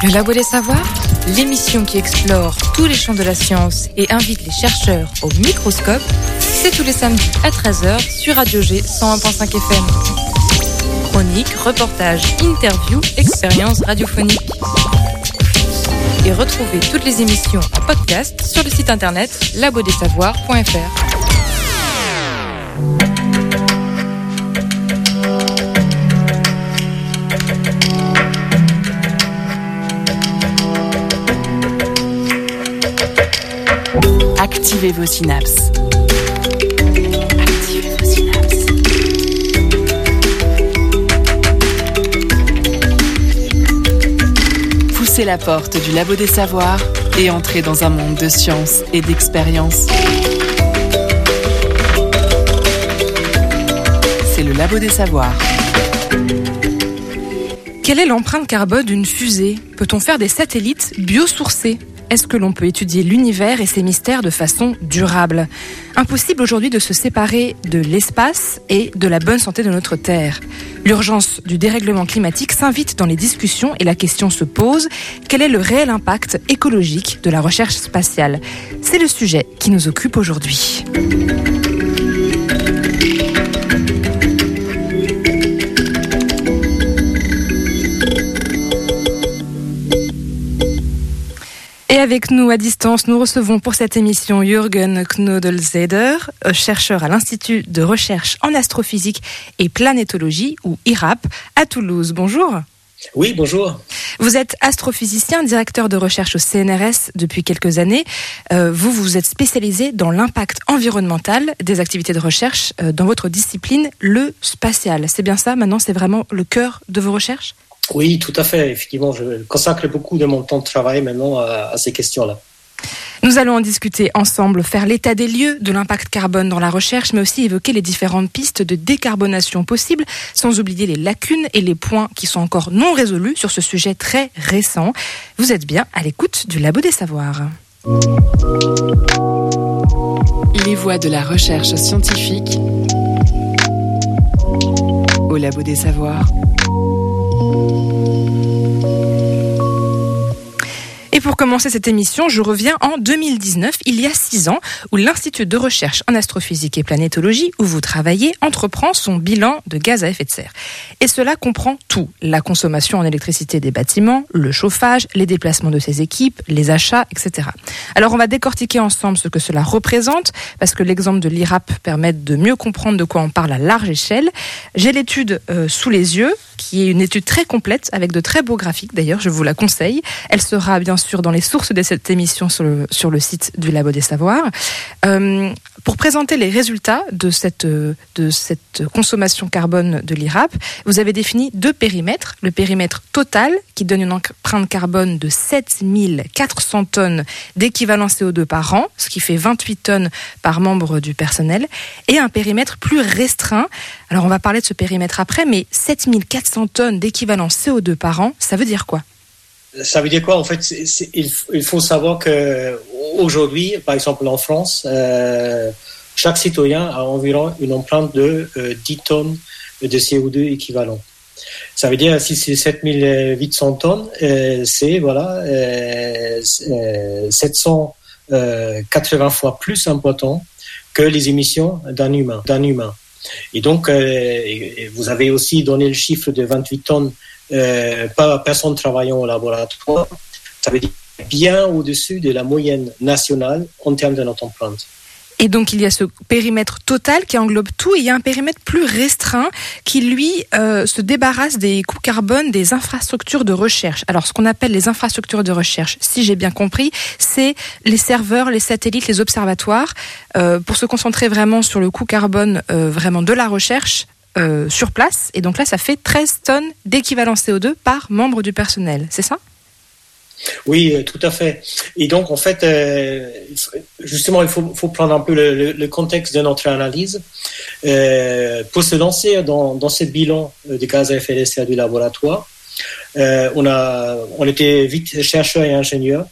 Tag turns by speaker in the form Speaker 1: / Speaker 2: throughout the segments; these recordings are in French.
Speaker 1: Le Labo des Savoirs, l'émission qui explore tous les champs de la science et invite les chercheurs au microscope, c'est tous les samedis à 13h sur Radio G 101.5 FM. Chroniques, reportages, interviews, expériences radiophoniques. Et retrouvez toutes les émissions en podcast sur le site internet labodessavoirs.fr.
Speaker 2: Activez vos synapses. Activez vos synapses. Poussez la porte du Labo des Savoirs et entrez dans un monde de science et d'expérience. C'est le Labo des Savoirs.
Speaker 1: Quelle est l'empreinte carbone d'une fusée ? Peut-on faire des satellites biosourcés ? Est-ce que l'on peut étudier l'univers et ses mystères de façon durable ? Impossible aujourd'hui de se séparer de l'espace et de la bonne santé de notre Terre. L'urgence du dérèglement climatique s'invite dans les discussions et la question se pose, quel est le réel impact écologique de la recherche spatiale ? C'est le sujet qui nous occupe aujourd'hui. Et avec nous à distance, nous recevons pour cette émission Jürgen Knodelzeder, chercheur à l'Institut de recherche en astrophysique et planétologie, ou IRAP, à Toulouse. Bonjour.
Speaker 3: Oui, bonjour.
Speaker 1: Vous êtes astrophysicien, directeur de recherche au CNRS depuis quelques années. Vous êtes spécialisé dans l'impact environnemental des activités de recherche dans votre discipline, le spatial. C'est bien ça, maintenant, c'est vraiment le cœur de vos recherches ?
Speaker 3: Oui, tout à fait. Effectivement, je consacre beaucoup de mon temps de travail maintenant à ces questions-là.
Speaker 1: Nous allons en discuter ensemble, faire l'état des lieux de l'impact carbone dans la recherche, mais aussi évoquer les différentes pistes de décarbonation possibles, sans oublier les lacunes et les points qui sont encore non résolus sur ce sujet très récent. Vous êtes bien à l'écoute du Labo des Savoirs.
Speaker 2: Les voies de la recherche scientifique au Labo des Savoirs.
Speaker 1: Et pour commencer cette émission, je reviens en 2019, il y a 6 ans, où l'Institut de recherche en astrophysique et planétologie, où vous travaillez, entreprend son bilan de gaz à effet de serre. Et cela comprend tout, la consommation en électricité des bâtiments, le chauffage, les déplacements de ses équipes, les achats, etc. Alors on va décortiquer ensemble ce que cela représente, parce que l'exemple de l'IRAP permet de mieux comprendre de quoi on parle à large échelle. J'ai l'étude sous les yeux, qui est une étude très complète, avec de très beaux graphiques d'ailleurs, je vous la conseille. Elle sera bien sûr dans les sources de cette émission sur le site du Labo des Savoirs. Pour présenter les résultats de cette consommation carbone de l'IRAP, vous avez défini 2 périmètres. Le périmètre total, qui donne une empreinte carbone de 7400 tonnes d'équivalent CO2 par an, ce qui fait 28 tonnes par membre du personnel, et un périmètre plus restreint. Alors on va parler de ce périmètre après, mais 7400 tonnes d'équivalent CO2 par an, ça veut dire quoi ?
Speaker 3: Ça veut dire quoi ? En fait, il faut savoir qu'aujourd'hui, par exemple en France, chaque citoyen a environ une empreinte de 10 tonnes de CO2 équivalent. Ça veut dire, si c'est 7800 tonnes, c'est 780 fois plus important que les émissions d'un humain. Et donc, vous avez aussi donné le chiffre de 28 tonnes par personne travaillant au laboratoire. Ça veut dire bien au-dessus de la moyenne nationale en termes de notre empreinte.
Speaker 1: Et donc, il y a ce périmètre total qui englobe tout, et il y a un périmètre plus restreint qui, lui, se débarrasse des coûts carbone des infrastructures de recherche. Alors, ce qu'on appelle les infrastructures de recherche, si j'ai bien compris, c'est les serveurs, les satellites, les observatoires, pour se concentrer vraiment sur le coût carbone vraiment de la recherche sur place. Et donc là, ça fait 13 tonnes d'équivalent CO2 par membre du personnel. C'est ça ?
Speaker 3: Oui, tout à fait. Et donc, en fait, justement, il faut prendre un peu le contexte de notre analyse. Pour se lancer dans ce bilan des gaz à effet de serre du laboratoire, on était 8 chercheurs et ingénieurs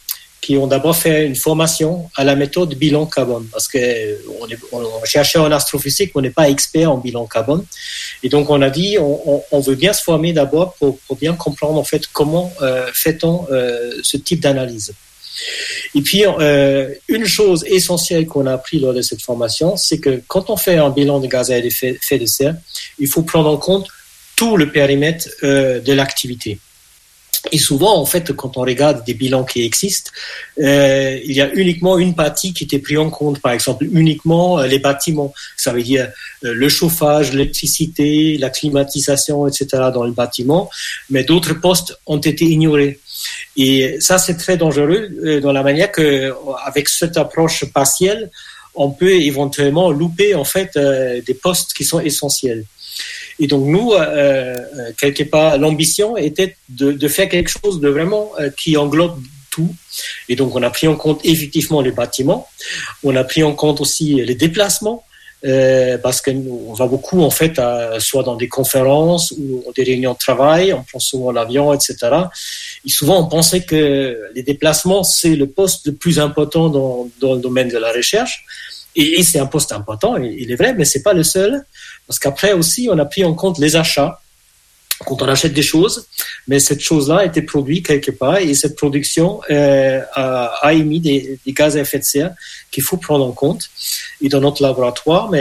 Speaker 3: qui ont d'abord fait une formation à la méthode bilan carbone, parce que on cherchait en astrophysique, on n'est pas expert en bilan carbone, et donc on a dit on veut bien se former d'abord pour bien comprendre en fait comment fait-on ce type d'analyse. Et puis une chose essentielle qu'on a appris lors de cette formation, c'est que quand on fait un bilan de gaz à effet de serre, il faut prendre en compte tout le périmètre de l'activité. Et souvent, en fait, quand on regarde des bilans qui existent, il y a uniquement une partie qui était prise en compte. Par exemple, uniquement les bâtiments. Ça veut dire le chauffage, l'électricité, la climatisation, etc. dans le bâtiment. Mais d'autres postes ont été ignorés. Et ça, c'est très dangereux dans la manière que, avec cette approche partielle, on peut éventuellement louper, en fait, des postes qui sont essentiels. Et donc nous, quelque part, l'ambition était de faire quelque chose de vraiment qui englobe tout. Et donc on a pris en compte effectivement les bâtiments, on a pris en compte aussi les déplacements, parce que nous, on va beaucoup en fait, soit dans des conférences ou des réunions de travail, on prend souvent l'avion, etc. Et souvent on pensait que les déplacements c'est le poste le plus important dans le domaine de la recherche. Et c'est un poste important, il est vrai, mais c'est pas le seul. Parce qu'après aussi, on a pris en compte les achats quand on achète des choses, mais cette chose-là a été produite quelque part et cette production a émis des gaz à effet de serre qu'il faut prendre en compte. Et dans notre laboratoire,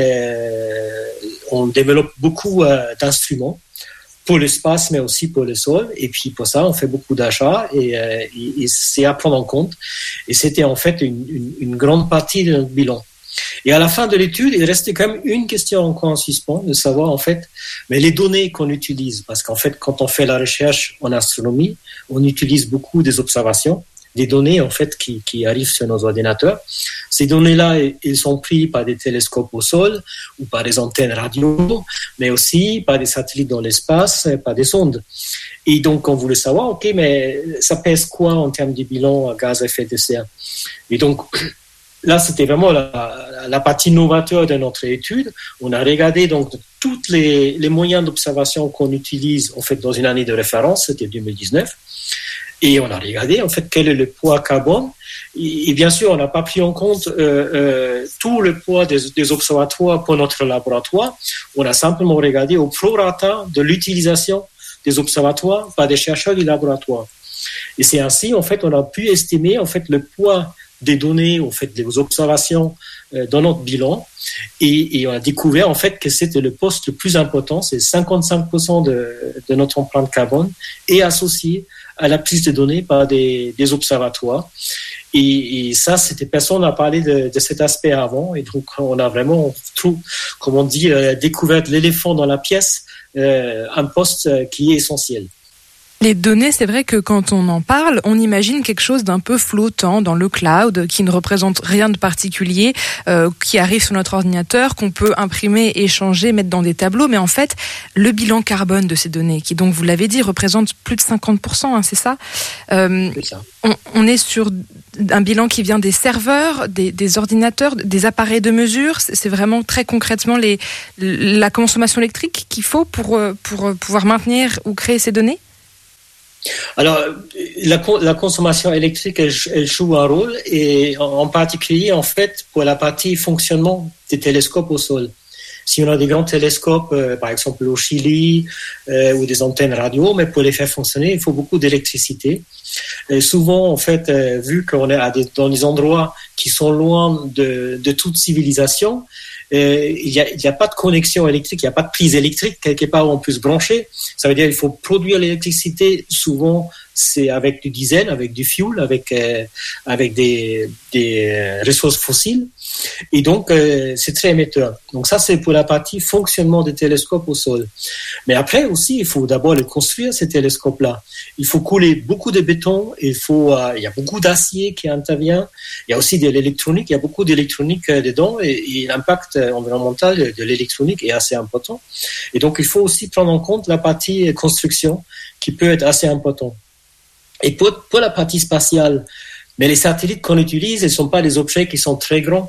Speaker 3: on développe beaucoup d'instruments pour l'espace, mais aussi pour le sol. Et puis pour ça, on fait beaucoup d'achats et c'est à prendre en compte. Et c'était en fait une grande partie de notre bilan. Et à la fin de l'étude, il restait quand même une question encore en suspens, de savoir en fait, mais les données qu'on utilise, parce qu'en fait, quand on fait la recherche en astronomie, on utilise beaucoup des observations, des données en fait qui arrivent sur nos ordinateurs. Ces données-là, elles sont prises par des télescopes au sol ou par des antennes radio, mais aussi par des satellites dans l'espace, par des sondes. Et donc, on voulait savoir, ok, mais ça pèse quoi en termes de bilan à gaz à effet de serre? Et donc, là, c'était vraiment la partie novateur de notre étude. On a regardé donc tous les moyens d'observation qu'on utilise en fait dans une année de référence, c'était 2019, et on a regardé en fait quel est le poids carbone. Et bien sûr, on n'a pas pris en compte tout le poids des observatoires pour notre laboratoire. On a simplement regardé au prorata de l'utilisation des observatoires par des chercheurs du laboratoire. Et c'est ainsi en fait on a pu estimer en fait le poids des données, en fait, des observations dans notre bilan, et on a découvert en fait que c'était le poste le plus important, c'est 55% de notre empreinte carbone est associé à la prise de données par des observatoires. Et ça, personne n'a parlé de cet aspect avant, et donc on a vraiment, comme on dit, découvert l'éléphant dans la pièce, un poste qui est essentiel.
Speaker 1: Les données, c'est vrai que quand on en parle, on imagine quelque chose d'un peu flottant dans le cloud, qui ne représente rien de particulier, qui arrive sur notre ordinateur, qu'on peut imprimer, échanger, mettre dans des tableaux. Mais en fait, le bilan carbone de ces données, qui donc, vous l'avez dit, représente plus de 50%, c'est ça.
Speaker 3: C'est ça.
Speaker 1: On est sur un bilan qui vient des serveurs, des ordinateurs, des appareils de mesure. C'est vraiment très concrètement la consommation électrique qu'il faut pour pouvoir maintenir ou créer ces données.
Speaker 3: Alors, la consommation électrique, elle joue un rôle, et en particulier, en fait, pour la partie fonctionnement des télescopes au sol. Si on a des grands télescopes, par exemple au Chili, ou des antennes radio, mais pour les faire fonctionner, il faut beaucoup d'électricité. Et souvent, en fait, vu qu'on est dans des endroits qui sont loin de toute civilisation, il y a pas de connexion électrique, il n'y a pas de prise électrique quelque part où on peut se brancher. Ça veut dire qu'il faut produire l'électricité. Souvent, c'est avec du diesel, avec du fuel, avec des ressources fossiles. Et donc, c'est très émetteur. Donc ça, c'est pour la partie fonctionnement des télescopes au sol. Mais après aussi, il faut d'abord les construire, ces télescopes-là. Il faut couler beaucoup de béton, il y a beaucoup d'acier qui intervient. Il y a aussi de l'électronique, il y a beaucoup d'électronique dedans, et l'impact environnemental de l'électronique est assez important. Et donc, il faut aussi prendre en compte la partie construction qui peut être assez importante. Et pour la partie spatiale, mais les satellites qu'on utilise, ils ne sont pas des objets qui sont très grands.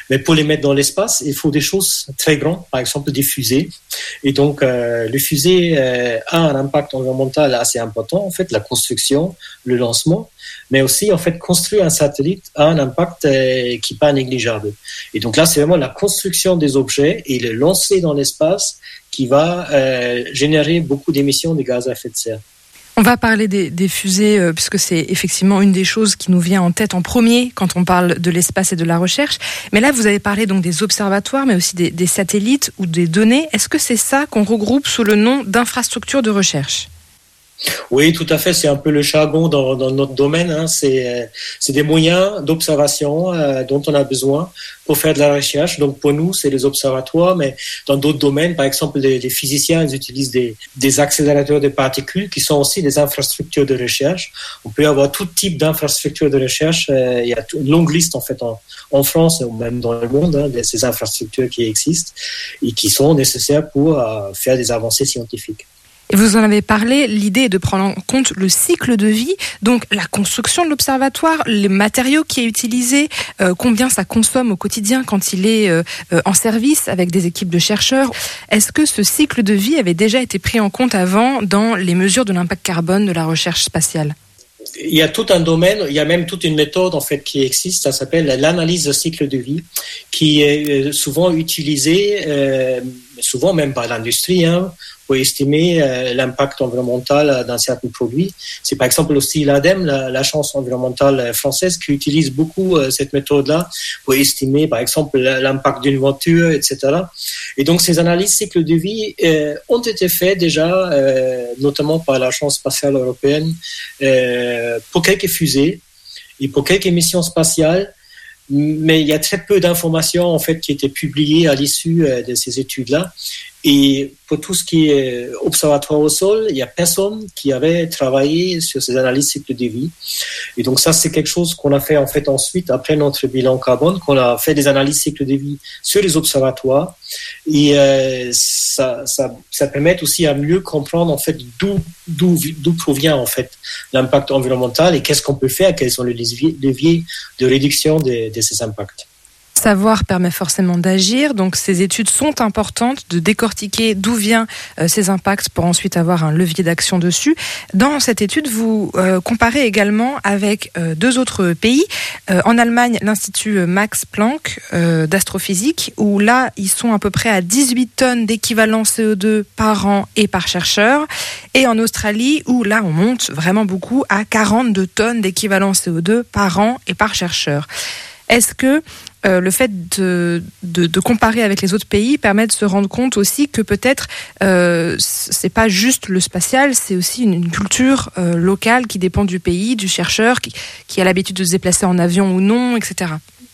Speaker 3: Mais pour les mettre dans l'espace, il faut des choses très grandes, par exemple des fusées. Et donc, le fusée a un impact environnemental assez important, en fait, la construction, le lancement, mais aussi, en fait, construire un satellite a un impact qui n'est pas négligeable. Et donc là, c'est vraiment la construction des objets et le lancer dans l'espace qui va générer beaucoup d'émissions de gaz à effet de serre.
Speaker 1: On va parler des fusées, puisque c'est effectivement une des choses qui nous vient en tête en premier quand on parle de l'espace et de la recherche. Mais là, vous avez parlé donc des observatoires, mais aussi des satellites ou des données. Est-ce que c'est ça qu'on regroupe sous le nom d'infrastructures de recherche ?
Speaker 3: Oui, tout à fait. C'est un peu le jargon dans notre domaine. Hein. C'est des moyens d'observation dont on a besoin pour faire de la recherche. Donc pour nous, c'est les observatoires, mais dans d'autres domaines, par exemple, les physiciens, ils utilisent des accélérateurs de particules qui sont aussi des infrastructures de recherche. On peut avoir tout type d'infrastructures de recherche. Il y a une longue liste en fait en France ou même dans le monde de ces infrastructures qui existent et qui sont nécessaires pour faire des avancées scientifiques.
Speaker 1: Et vous en avez parlé, l'idée est de prendre en compte le cycle de vie, donc la construction de l'observatoire, les matériaux qui est utilisé, combien ça consomme au quotidien quand il est en service avec des équipes de chercheurs. Est-ce que ce cycle de vie avait déjà été pris en compte avant dans les mesures de l'impact carbone de la recherche spatiale ?
Speaker 3: Il y a tout un domaine, il y a même toute une méthode en fait qui existe, ça s'appelle l'analyse de cycle de vie, qui est souvent utilisée, souvent même par l'industrie, pour estimer l'impact environnemental d'un certain produit. C'est par exemple aussi l'ADEME, l'Agence environnementale française, qui utilise beaucoup cette méthode-là pour estimer par exemple l'impact d'une voiture, etc. Et donc ces analyses cycle de vie ont été faites déjà, notamment par l'Agence spatiale européenne, pour quelques fusées et pour quelques missions spatiales. Mais il y a très peu d'informations en fait qui étaient publiées à l'issue de ces études-là. Et pour tout ce qui est observatoire au sol, il n'y a personne qui avait travaillé sur ces analyses cycle de vie. Et donc ça, c'est quelque chose qu'on a fait en fait ensuite, après notre bilan carbone, qu'on a fait des analyses cycle de vie sur les observatoires. Et ça permet aussi à mieux comprendre en fait d'où provient en fait l'impact environnemental et qu'est-ce qu'on peut faire, quels sont les leviers de réduction de ces impacts.
Speaker 1: Savoir permet forcément d'agir, donc ces études sont importantes, de décortiquer d'où viennent ces impacts pour ensuite avoir un levier d'action dessus. Dans cette étude, vous comparez également avec deux autres pays. En Allemagne, l'Institut Max Planck d'astrophysique, où là, ils sont à peu près à 18 tonnes d'équivalent CO2 par an et par chercheur. Et en Australie, où là, on monte vraiment beaucoup à 42 tonnes d'équivalent CO2 par an et par chercheur. Est-ce que le fait de comparer avec les autres pays permet de se rendre compte aussi que peut-être c'est pas juste le spatial, c'est aussi une culture locale qui dépend du pays, du chercheur, qui a l'habitude de se déplacer en avion ou non, etc.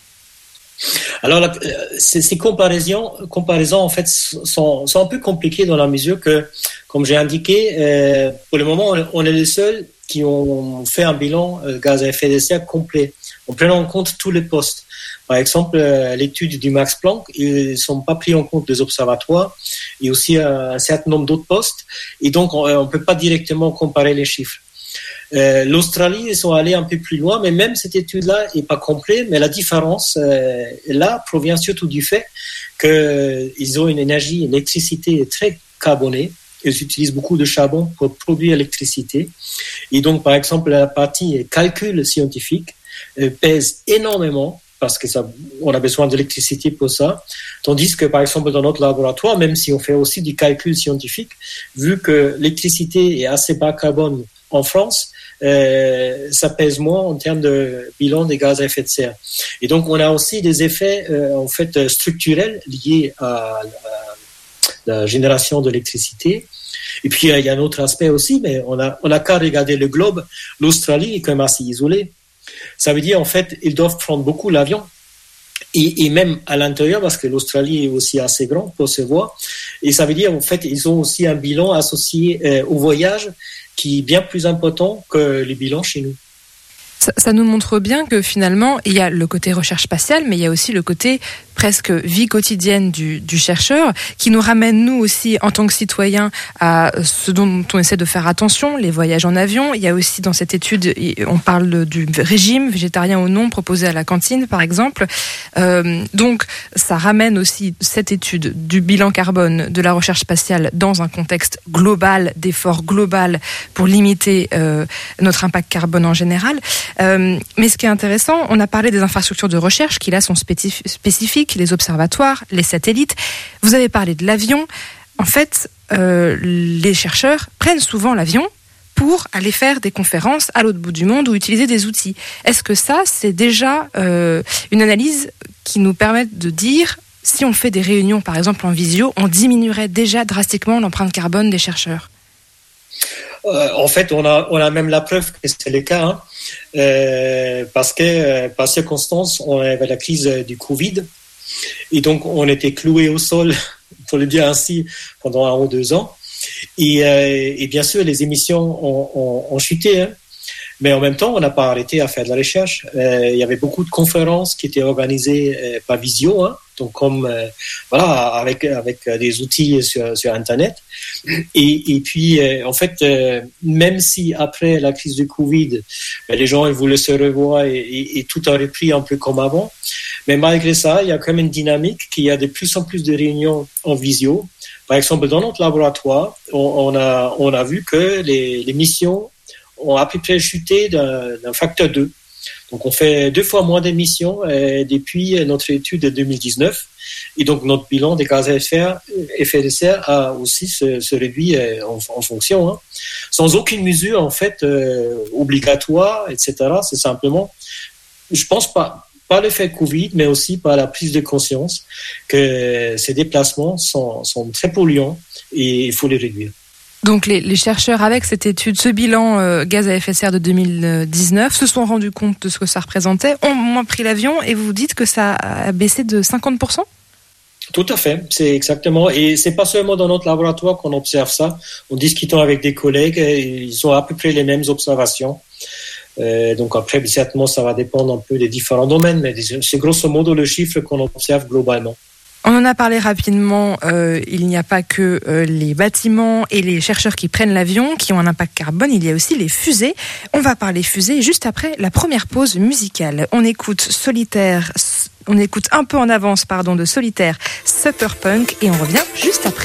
Speaker 3: Alors, ces comparaisons en fait sont un peu compliquées dans la mesure que, comme j'ai indiqué, pour le moment, on est les seuls qui ont fait un bilan gaz à effet de serre complet, en prenant en compte tous les postes. Par exemple, l'étude du Max Planck, ils ne sont pas pris en compte des observatoires et aussi un certain nombre d'autres postes. Et donc, on ne peut pas directement comparer les chiffres. L'Australie, ils sont allés un peu plus loin, mais même cette étude-là n'est pas complète. Mais la différence, là, provient surtout du fait qu'ils ont une électricité très carbonée. Ils utilisent beaucoup de charbon pour produire l'électricité. Et donc, par exemple, la partie calcul scientifique pèse énormément parce que on a besoin d'électricité pour ça. Tandis que, par exemple, dans notre laboratoire, même si on fait aussi du calcul scientifique, vu que l'électricité est assez bas carbone en France, ça pèse moins en termes de bilan des gaz à effet de serre. Et donc, on a aussi des effets en fait structurels liés à la génération d'électricité. Et puis, il y a un autre aspect aussi, mais on a qu'à regarder le globe. L'Australie est quand même assez isolée. Ça veut dire, en fait, ils doivent prendre beaucoup l'avion. Et même à l'intérieur, parce que l'Australie est aussi assez grande pour se voir. Et ça veut dire, en fait, ils ont aussi un bilan associé au voyage qui est bien plus important que les bilans chez nous.
Speaker 1: Ça nous montre bien que finalement, il y a le côté recherche spatiale, mais il y a aussi le côté presque vie quotidienne du chercheur, qui nous ramène nous aussi en tant que citoyens à ce dont on essaie de faire attention, les voyages en avion. Il y a aussi dans cette étude, on parle du régime végétarien ou non proposé à la cantine par exemple. Donc ça ramène aussi cette étude du bilan carbone de la recherche spatiale dans un contexte global, d'effort global pour limiter notre impact carbone en général. Mais ce qui est intéressant, on a parlé des infrastructures de recherche qui là sont spécifiques, les observatoires, les satellites. Vous avez parlé de l'avion. En fait, les chercheurs prennent souvent l'avion pour aller faire des conférences à l'autre bout du monde ou utiliser des outils. Est-ce que ça, c'est déjà une analyse qui nous permet de dire, si on fait des réunions, par exemple en visio, on diminuerait déjà drastiquement l'empreinte carbone des chercheurs?
Speaker 3: En fait, on a même la preuve que c'est le cas, hein. Parce que par circonstance, on avait la crise du Covid et donc on était cloué au sol, pour le dire ainsi, pendant 1 ou 2 ans. Et bien sûr, les émissions ont chuté, hein. Mais en même temps, on n'a pas arrêté à faire de la recherche. Il y avait beaucoup de conférences qui étaient organisées par visio, hein, donc comme avec des outils sur Internet. Et puis, en fait, même si après la crise du Covid, les gens ils voulaient se revoir et tout a repris un peu comme avant, mais malgré ça, il y a quand même une dynamique qu'il y a de plus en plus de réunions en visio. Par exemple, dans notre laboratoire, on a vu que les missions ont à peu près chuté d'un facteur 2. Donc, on fait 2 fois moins d'émissions depuis notre étude de 2019. Et donc, notre bilan des gaz à effet de serre a aussi se réduit en fonction, hein. Sans aucune mesure, en fait, obligatoire, etc. C'est simplement, je pense pas l'effet Covid, mais aussi par la prise de conscience que ces déplacements sont très polluants et il faut les réduire.
Speaker 1: Donc les chercheurs, avec cette étude, ce bilan gaz à effet de serre de 2019, se sont rendus compte de ce que ça représentait, ont moins pris l'avion, et vous dites que ça a baissé de 50%?
Speaker 3: Tout à fait, c'est exactement. Et c'est pas seulement dans notre laboratoire qu'on observe ça. En discutant avec des collègues, ils ont à peu près les mêmes observations. Donc après, certainement, ça va dépendre un peu des différents domaines, mais c'est grosso modo le chiffre qu'on observe globalement.
Speaker 1: On en a parlé rapidement, il n'y a pas que les bâtiments et les chercheurs qui prennent l'avion qui ont un impact carbone, il y a aussi les fusées. On va parler fusées juste après la première pause musicale. On écoute un peu en avance, de Solitaire, Superpunk, et on revient juste après.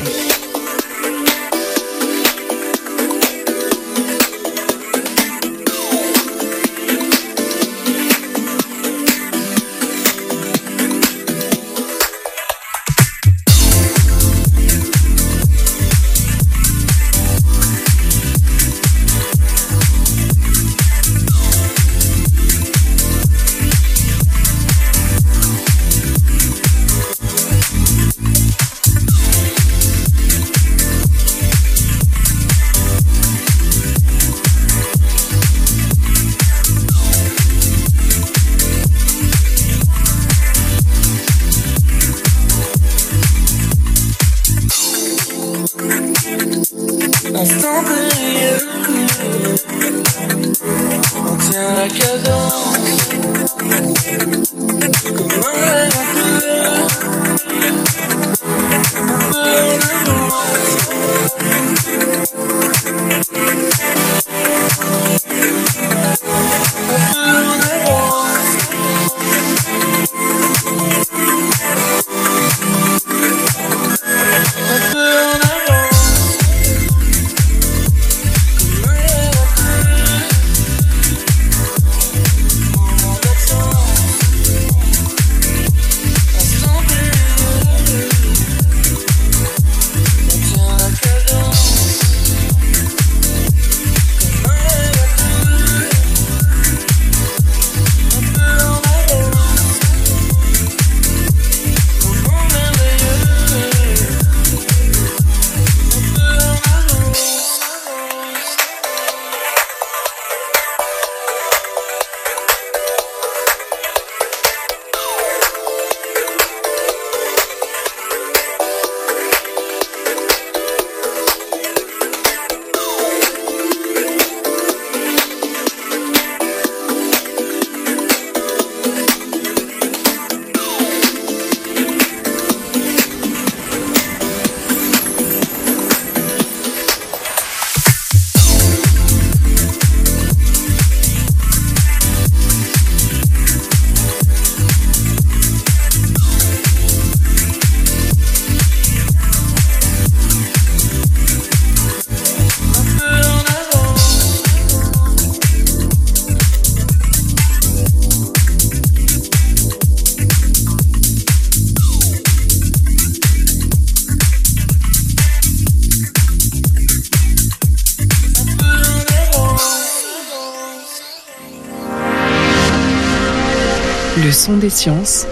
Speaker 2: Le son des sciences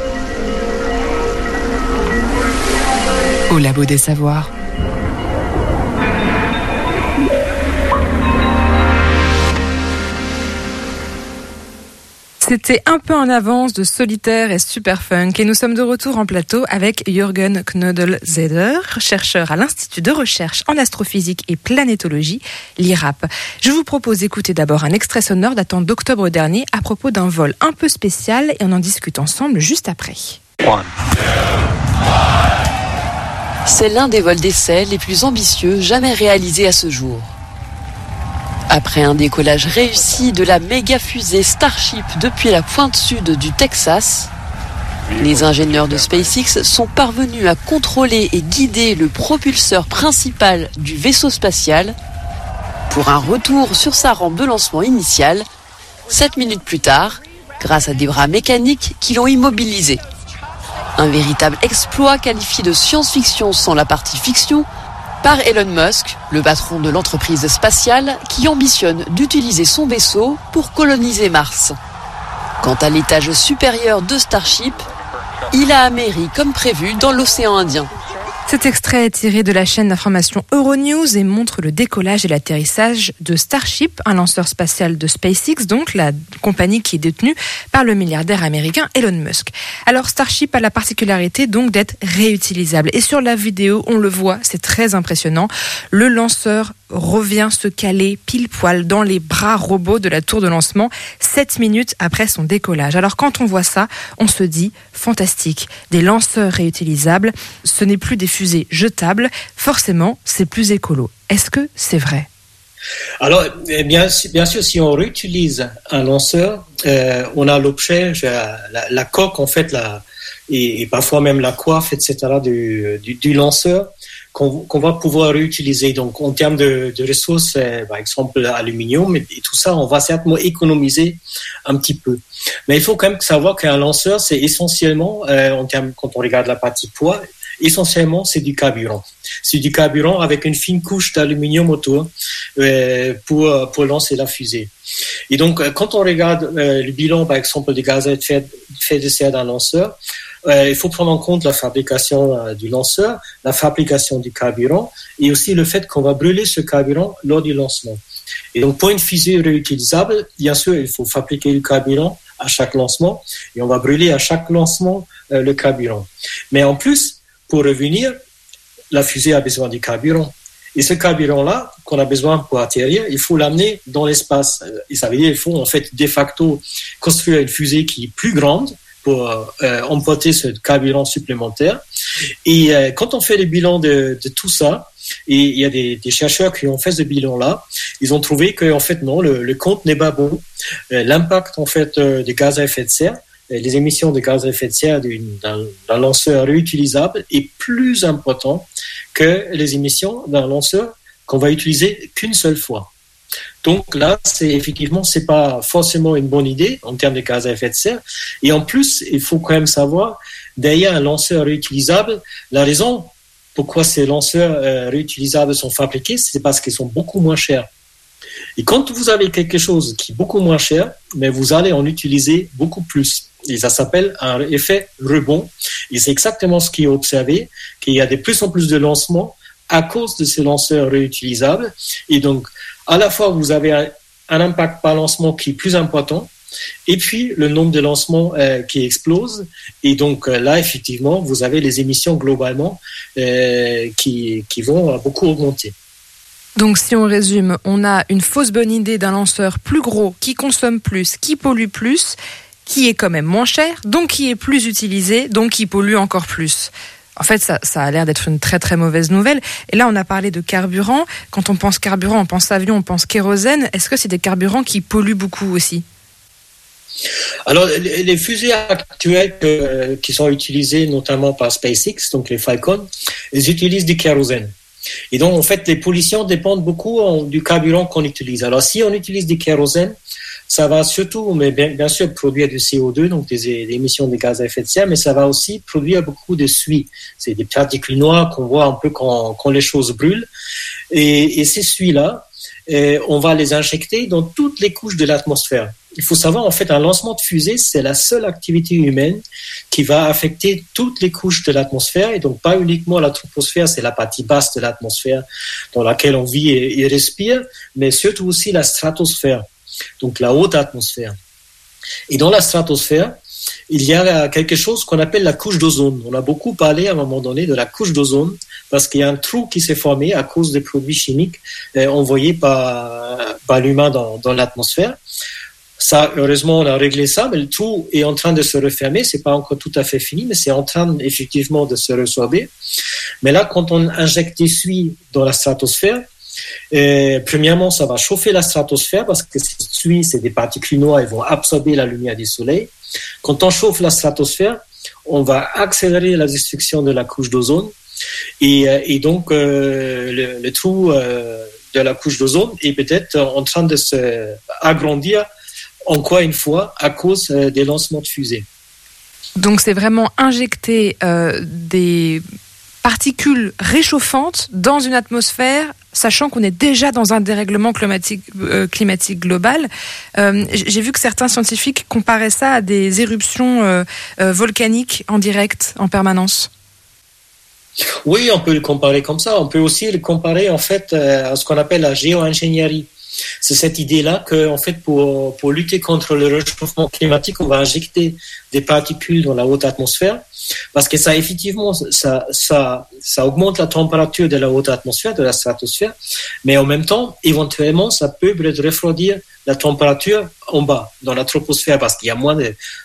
Speaker 2: au Labo des Savoirs.
Speaker 1: C'était un peu en avance de Solitaire et Superfunk et nous sommes de retour en plateau avec Jürgen Knödel-Zeder, chercheur à l'Institut de recherche en astrophysique et planétologie, l'IRAP. Je vous propose d'écouter d'abord un extrait sonore datant d'octobre dernier à propos d'un vol un peu spécial et on en discute ensemble juste après.
Speaker 4: C'est l'un des vols d'essai les plus ambitieux jamais réalisés à ce jour. Après un décollage réussi de la méga fusée Starship depuis la pointe sud du Texas, les ingénieurs de SpaceX sont parvenus à contrôler et guider le propulseur principal du vaisseau spatial pour un retour sur sa rampe de lancement initiale 7 minutes plus tard, grâce à des bras mécaniques qui l'ont immobilisé. Un véritable exploit qualifié de science-fiction sans la partie fiction par Elon Musk, le patron de l'entreprise spatiale qui ambitionne d'utiliser son vaisseau pour coloniser Mars. Quant à l'étage supérieur de Starship, il a améri comme prévu dans l'océan Indien.
Speaker 1: Cet extrait est tiré de la chaîne d'information Euronews et montre le décollage et l'atterrissage de Starship, un lanceur spatial de SpaceX, donc la compagnie qui est détenue par le milliardaire américain Elon Musk. Alors Starship a la particularité donc d'être réutilisable et sur la vidéo on le voit, c'est très impressionnant, le lanceur revient se caler pile poil dans les bras robots de la tour de lancement 7 minutes après son décollage. Alors quand on voit ça, on se dit fantastique, des lanceurs réutilisables, ce n'est plus des fusées jetables, forcément c'est plus écolo. Est-ce que c'est vrai ?
Speaker 3: Alors, bien sûr, si on réutilise un lanceur, on a l'objet, la coque en fait, et parfois même la coiffe, etc. du lanceur qu'on va pouvoir réutiliser. Donc, en termes de ressources, par exemple l'aluminium et tout ça, on va certainement économiser un petit peu. Mais il faut quand même savoir qu'un lanceur, c'est essentiellement, quand on regarde la partie poids, essentiellement, c'est du carburant. C'est du carburant avec une fine couche d'aluminium autour pour lancer la fusée. Et donc, quand on regarde le bilan, par exemple, des gaz à effet de serre d'un lanceur, il faut prendre en compte la fabrication du lanceur, la fabrication du carburant et aussi le fait qu'on va brûler ce carburant lors du lancement. Et donc, pour une fusée réutilisable, bien sûr, il faut fabriquer le carburant à chaque lancement et on va brûler à chaque lancement le carburant. Mais en plus, pour revenir, la fusée a besoin du carburant. Et ce carburant-là, qu'on a besoin pour atterrir, il faut l'amener dans l'espace. Et ça veut dire qu'il faut en fait de facto construire une fusée qui est plus grande pour emporter ce carburant supplémentaire. Et quand on fait le bilan de tout ça, et il y a des chercheurs qui ont fait ce bilan-là, ils ont trouvé que en fait non, le compte n'est pas bon. L'impact en fait des gaz à effet de serre, les émissions de gaz à effet de serre d'un lanceur réutilisable est plus important que les émissions d'un lanceur qu'on va utiliser qu'une seule fois. Donc là, c'est pas forcément une bonne idée en termes de gaz à effet de serre. Et en plus, il faut quand même savoir, derrière un lanceur réutilisable, la raison pourquoi ces lanceurs réutilisables sont fabriqués, c'est parce qu'ils sont beaucoup moins chers. Et quand vous avez quelque chose qui est beaucoup moins cher, mais vous allez en utiliser beaucoup plus. Et ça s'appelle un effet rebond. Et c'est exactement ce qui est observé, qu'il y a de plus en plus de lancements à cause de ces lanceurs réutilisables. Et donc, à la fois, vous avez un impact par lancement qui est plus important, et puis le nombre de lancements qui explose. Et donc là, effectivement, vous avez les émissions globalement qui vont beaucoup augmenter.
Speaker 1: Donc si on résume, on a une fausse bonne idée d'un lanceur plus gros, qui consomme plus, qui pollue plus, qui est quand même moins cher, donc qui est plus utilisé, donc qui pollue encore plus. En fait, ça a l'air d'être une très très mauvaise nouvelle. Et là, on a parlé de carburant. Quand on pense carburant, on pense avion, on pense kérosène. Est-ce que c'est des carburants qui polluent beaucoup aussi ?
Speaker 3: Alors, les fusées actuelles qui sont utilisées notamment par SpaceX, donc les Falcon, elles utilisent du kérosène. Et donc, en fait, les pollutions dépendent beaucoup du carburant qu'on utilise. Alors, si on utilise du kérosène, ça va surtout, mais bien sûr, produire du CO2, donc des émissions de gaz à effet de serre, mais ça va aussi produire beaucoup de suie. C'est des particules noires qu'on voit un peu quand les choses brûlent. Et ces suies-là, on va les injecter dans toutes les couches de l'atmosphère. Il faut savoir, en fait, un lancement de fusée, c'est la seule activité humaine qui va affecter toutes les couches de l'atmosphère, et donc pas uniquement la troposphère, c'est la partie basse de l'atmosphère dans laquelle on vit et respire, mais surtout aussi la stratosphère, donc la haute atmosphère. Et dans la stratosphère, il y a quelque chose qu'on appelle la couche d'ozone. On a beaucoup parlé à un moment donné de la couche d'ozone parce qu'il y a un trou qui s'est formé à cause des produits chimiques envoyés par l'humain dans l'atmosphère. Ça, heureusement, on a réglé ça, mais le trou est en train de se refermer. C'est pas encore tout à fait fini, mais c'est en train effectivement de se résorber. Mais là, quand on injecte des suies dans la stratosphère, premièrement, ça va chauffer la stratosphère parce que ces suies, c'est des particules noires, elles vont absorber la lumière du soleil. Quand on chauffe la stratosphère, on va accélérer la destruction de la couche d'ozone et donc le trou de la couche d'ozone est peut-être en train de se agrandir encore une fois à cause des lancements de fusées.
Speaker 1: Donc c'est vraiment injecter des particules réchauffantes dans une atmosphère, sachant qu'on est déjà dans un dérèglement climatique global. J'ai vu que certains scientifiques comparaient ça à des éruptions volcaniques en direct, en permanence.
Speaker 3: Oui, on peut le comparer comme ça. On peut aussi le comparer en fait à ce qu'on appelle la géo-ingénierie. C'est cette idée-là que, en fait, pour lutter contre le réchauffement climatique, on va injecter des particules dans la haute atmosphère, parce que ça, effectivement, ça augmente la température de la haute atmosphère, de la stratosphère, mais en même temps, éventuellement, ça peut refroidir la température en bas, dans la troposphère, parce qu'il y a moins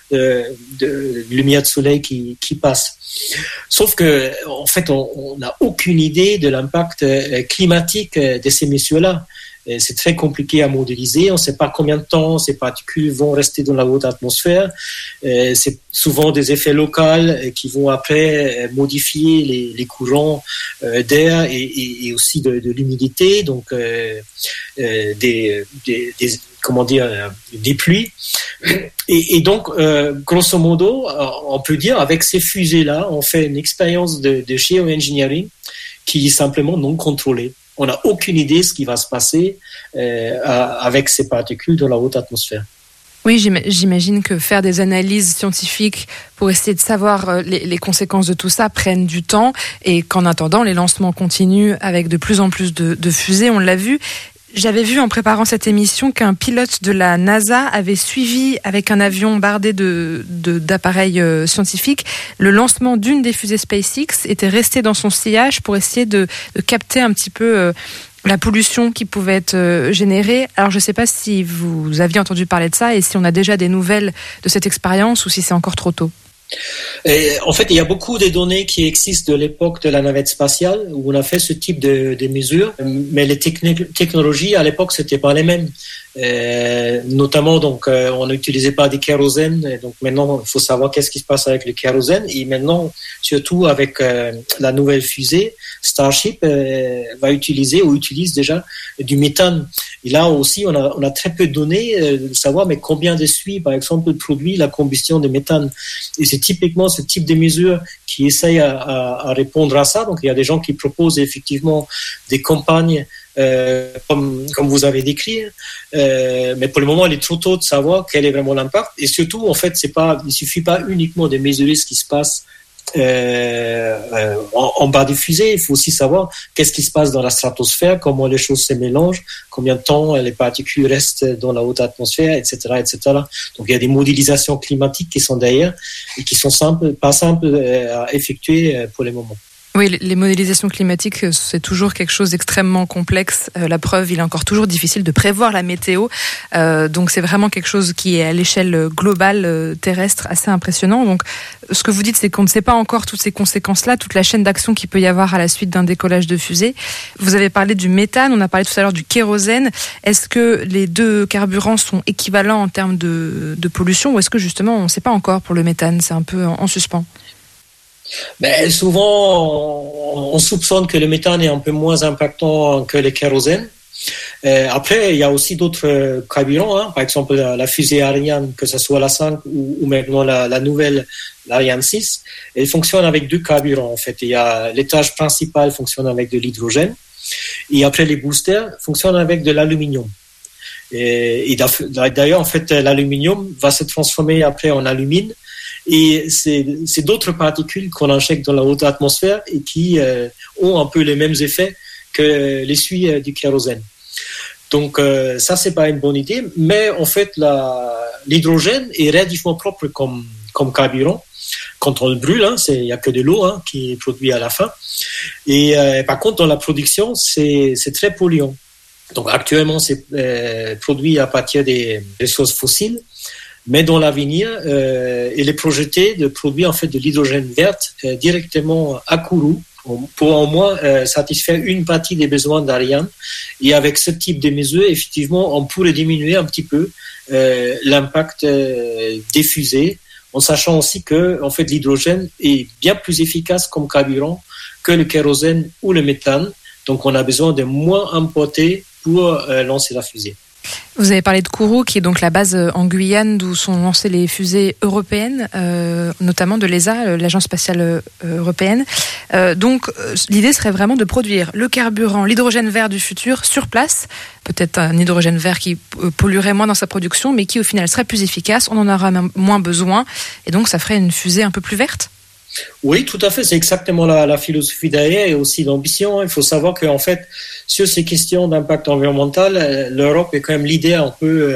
Speaker 3: de lumière de soleil qui passe. Sauf que, en fait, on n'a aucune idée de l'impact climatique de ces messieurs-là. C'est très compliqué à modéliser. On ne sait pas combien de temps ces particules vont rester dans la haute atmosphère. C'est souvent des effets locaux qui vont après modifier les courants d'air et aussi de l'humidité, donc des pluies. Et donc, grosso modo, on peut dire avec ces fusées-là, on fait une expérience de géo-engineering qui est simplement non contrôlée. On n'a aucune idée de ce qui va se passer avec ces particules dans la haute atmosphère.
Speaker 1: Oui, j'imagine que faire des analyses scientifiques pour essayer de savoir les conséquences de tout ça prennent du temps et qu'en attendant, les lancements continuent avec de plus en plus de fusées, on l'a vu. J'avais vu en préparant cette émission qu'un pilote de la NASA avait suivi avec un avion bardé d'appareils scientifiques le lancement d'une des fusées SpaceX, était resté dans son sillage pour essayer de capter un petit peu la pollution qui pouvait être générée. Alors je ne sais pas si vous aviez entendu parler de ça et si on a déjà des nouvelles de cette expérience ou si c'est encore trop tôt.
Speaker 3: En fait, il y a beaucoup de données qui existent de l'époque de la navette spatiale où on a fait ce type de mesures, mais les technologies à l'époque c'était pas les mêmes. Notamment, donc, on n'utilisait pas des kérosène. Donc maintenant, il faut savoir qu'est-ce qui se passe avec le kérosène. Et maintenant, surtout avec la nouvelle fusée, Starship va utiliser ou utilise déjà du méthane. Et là aussi, on a très peu de données de savoir, mais combien de suies, par exemple, produit la combustion de méthane. Et c'est typiquement ce type de mesures qui essayent à répondre à ça. Donc, il y a des gens qui proposent effectivement des campagnes comme vous avez décrit, mais pour le moment, il est trop tôt de savoir quel est vraiment l'impact. Et surtout, en fait, il suffit pas uniquement de mesurer ce qui se passe en bas des fusées. Il faut aussi savoir qu'est-ce qui se passe dans la stratosphère, comment les choses se mélangent, combien de temps les particules restent dans la haute atmosphère, etc., etc. Donc, il y a des modélisations climatiques qui sont derrière et qui sont pas simples à effectuer pour le moment.
Speaker 1: Oui, les modélisations climatiques, c'est toujours quelque chose d'extrêmement complexe. La preuve, il est encore toujours difficile de prévoir la météo. Donc, c'est vraiment quelque chose qui est à l'échelle globale terrestre assez impressionnant. Donc, ce que vous dites, c'est qu'on ne sait pas encore toutes ces conséquences-là, toute la chaîne d'action qu'il peut y avoir à la suite d'un décollage de fusée. Vous avez parlé du méthane, on a parlé tout à l'heure du kérosène. Est-ce que les deux carburants sont équivalents en termes de pollution ou est-ce que justement, on ne sait pas encore pour le méthane? C'est un peu en suspens.
Speaker 3: Ben, souvent, on soupçonne que le méthane est un peu moins impactant que le kérosène. Après, il y a aussi d'autres carburants, par exemple la fusée Ariane, que ce soit la 5 ou maintenant la nouvelle, l'Ariane 6, elle fonctionne avec deux carburants en fait. Il y a l'étage principal fonctionne avec de l'hydrogène Et après, les boosters fonctionnent avec de l'aluminium. Et d'ailleurs, en fait, l'aluminium va se transformer après en alumine. Et c'est d'autres particules qu'on injecte dans la haute atmosphère et qui ont un peu les mêmes effets que l'essuie du kérosène. Donc ça, c'est pas une bonne idée. Mais en fait, l'hydrogène est relativement propre comme carburant. Quand on le brûle, il y a que de l'eau qui est produite à la fin. Et par contre, dans la production, c'est très polluant. Donc actuellement, c'est produit à partir des ressources fossiles. Mais dans l'avenir, il est projeté de produire en fait de l'hydrogène verte directement à Kourou pour au moins satisfaire une partie des besoins d'Ariane. Et avec ce type de mesures, effectivement, on pourrait diminuer un petit peu l'impact des fusées, en sachant aussi que en fait l'hydrogène est bien plus efficace comme carburant que le kérosène ou le méthane. Donc on a besoin de moins importer pour lancer la fusée.
Speaker 1: Vous avez parlé de Kourou, qui est donc la base en Guyane d'où sont lancées les fusées européennes, notamment de l'ESA, l'Agence spatiale européenne. Donc l'idée serait vraiment de produire le carburant, l'hydrogène vert du futur sur place, peut-être un hydrogène vert qui polluerait moins dans sa production, mais qui au final serait plus efficace, on en aura moins besoin, et donc ça ferait une fusée un peu plus verte.
Speaker 3: Oui, tout à fait. C'est exactement la philosophie derrière et aussi l'ambition. Il faut savoir qu'en fait, sur ces questions d'impact environnemental, l'Europe est quand même leader un peu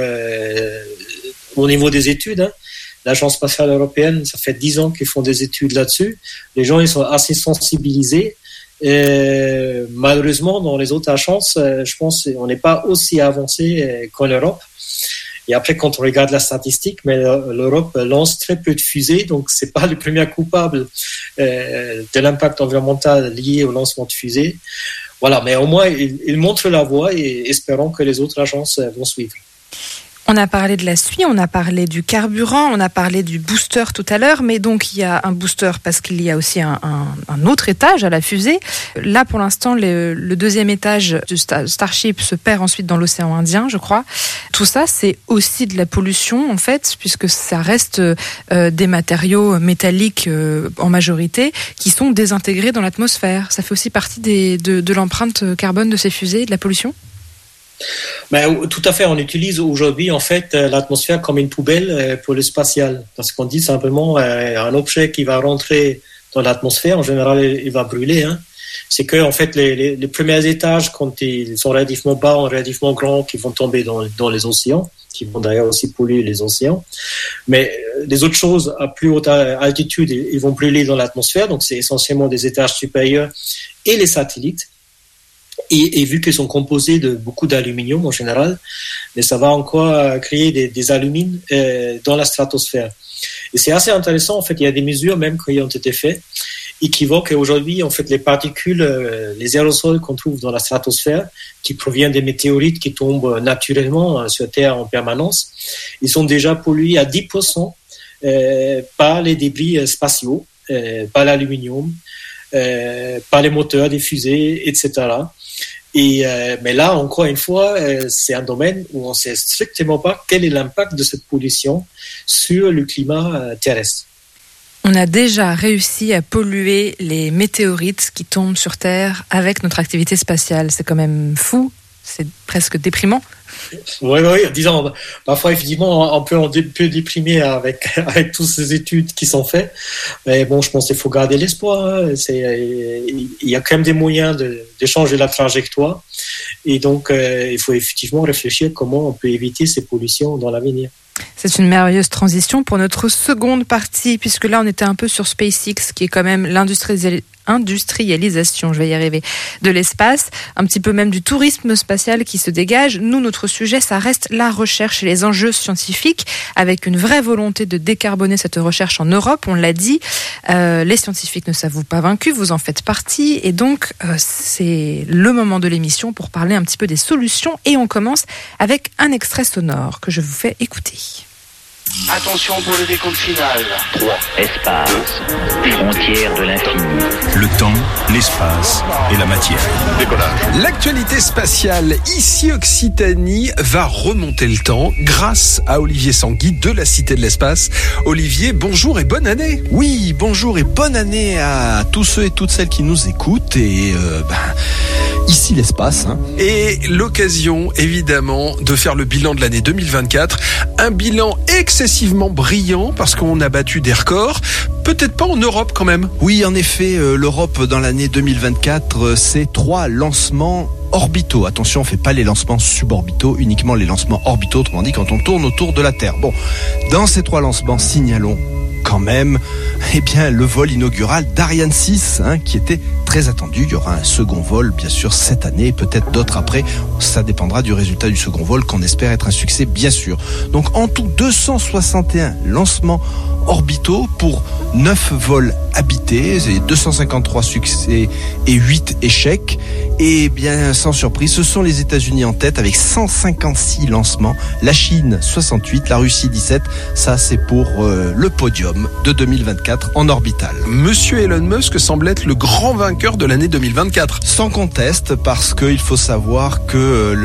Speaker 3: au niveau des études. L'Agence spatiale européenne, ça fait 10 ans qu'ils font des études là-dessus. Les gens, ils sont assez sensibilisés. Malheureusement, dans les autres agences, je pense qu'on n'est pas aussi avancé qu'en Europe. Et après, quand on regarde la statistique, mais l'Europe lance très peu de fusées, donc c'est pas le premier coupable de l'impact environnemental lié au lancement de fusées. Voilà, mais au moins, il montre la voie et espérons que les autres agences vont suivre.
Speaker 1: On a parlé de la suie, on a parlé du carburant, on a parlé du booster tout à l'heure, mais donc il y a un booster parce qu'il y a aussi un autre étage à la fusée. Là, pour l'instant, le deuxième étage du Starship se perd ensuite dans l'océan Indien, je crois. Tout ça, c'est aussi de la pollution, en fait, puisque ça reste des matériaux métalliques en majorité qui sont désintégrés dans l'atmosphère. Ça fait aussi partie de l'empreinte carbone de ces fusées, de la pollution ?
Speaker 3: Ben, tout à fait, on utilise aujourd'hui en fait l'atmosphère comme une poubelle pour le spatial, parce qu'on dit simplement un objet qui va rentrer dans l'atmosphère, en général il va brûler. C'est que en fait les premiers étages, quand ils sont relativement bas, relativement grands, qui vont tomber dans les océans, qui vont d'ailleurs aussi polluer les océans. Mais les autres choses à plus haute altitude, ils vont brûler dans l'atmosphère, donc c'est essentiellement des étages supérieurs et les satellites. Et vu qu'ils sont composés de beaucoup d'aluminium en général, mais ça va encore créer des alumines dans la stratosphère. Et c'est assez intéressant, en fait, il y a des mesures même qui ont été faites et qui voient qu'aujourd'hui, en fait, les particules, les aérosols qu'on trouve dans la stratosphère, qui proviennent des météorites qui tombent naturellement sur Terre en permanence, ils sont déjà pollués à 10% par les débris spatiaux, par l'aluminium, par les moteurs des fusées, etc. Mais là, encore une fois, c'est un domaine où on ne sait strictement pas quel est l'impact de cette pollution sur le climat terrestre.
Speaker 1: On a déjà réussi à polluer les météorites qui tombent sur Terre avec notre activité spatiale. C'est quand même fou, c'est presque déprimant.
Speaker 3: Oui, disons, parfois effectivement on peut déprimer avec toutes ces études qui sont faites, mais bon, je pense qu'il faut garder l'espoir. Il y a quand même des moyens de changer la trajectoire, et donc il faut effectivement réfléchir comment on peut éviter ces pollutions dans l'avenir.
Speaker 1: C'est une merveilleuse transition pour notre seconde partie, puisque là on était un peu sur SpaceX, qui est quand même l'industrialisation, je vais y arriver, de l'espace, un petit peu même du tourisme spatial qui se dégage. Nous, notre sujet, ça reste la recherche et les enjeux scientifiques, avec une vraie volonté de décarboner cette recherche en Europe, on l'a dit. Les scientifiques ne s'avouent pas vaincus, vous en faites partie, et donc c'est le moment de l'émission pour parler un petit peu des solutions, et on commence avec un extrait sonore que je vous fais écouter.
Speaker 5: Attention pour le décompte final.
Speaker 6: 3. Espace. Frontière de l'infini.
Speaker 7: Le temps, l'espace et la matière.
Speaker 5: Décollage.
Speaker 7: L'actualité spatiale ici Occitanie va remonter le temps grâce à Olivier Sanguy de la Cité de l'Espace. Olivier, bonjour et bonne année.
Speaker 8: Oui, bonjour et bonne année à tous ceux et toutes celles qui nous écoutent. Et Ici l'espace.
Speaker 7: Et l'occasion, évidemment, de faire le bilan de l'année 2024. Un bilan excessivement brillant parce qu'on a battu des records. Peut-être pas en Europe quand même.
Speaker 8: Oui, en effet, l'Europe dans l'année 2024, c'est 3 lancements orbitaux. Attention, on fait pas les lancements suborbitaux, uniquement les lancements orbitaux, autrement dit quand on tourne autour de la Terre. Bon, dans ces 3 lancements, signalons quand même, le vol inaugural d'Ariane 6, qui était très attendu. Il y aura un second vol, bien sûr, cette année, peut-être d'autres après. Ça dépendra du résultat du second vol, qu'on espère être un succès, bien sûr. Donc, en tout, 261 lancements orbitaux pour 9 vols habités, 253 succès et 8 échecs. Et bien, sans surprise, ce sont les États-Unis en tête avec 156 lancements, la Chine 68, la Russie 17. Ça, c'est pour le podium de 2024 en orbital.
Speaker 7: Monsieur Elon Musk semble être le grand vainqueur de l'année 2024.
Speaker 8: Sans conteste, parce qu'il faut savoir que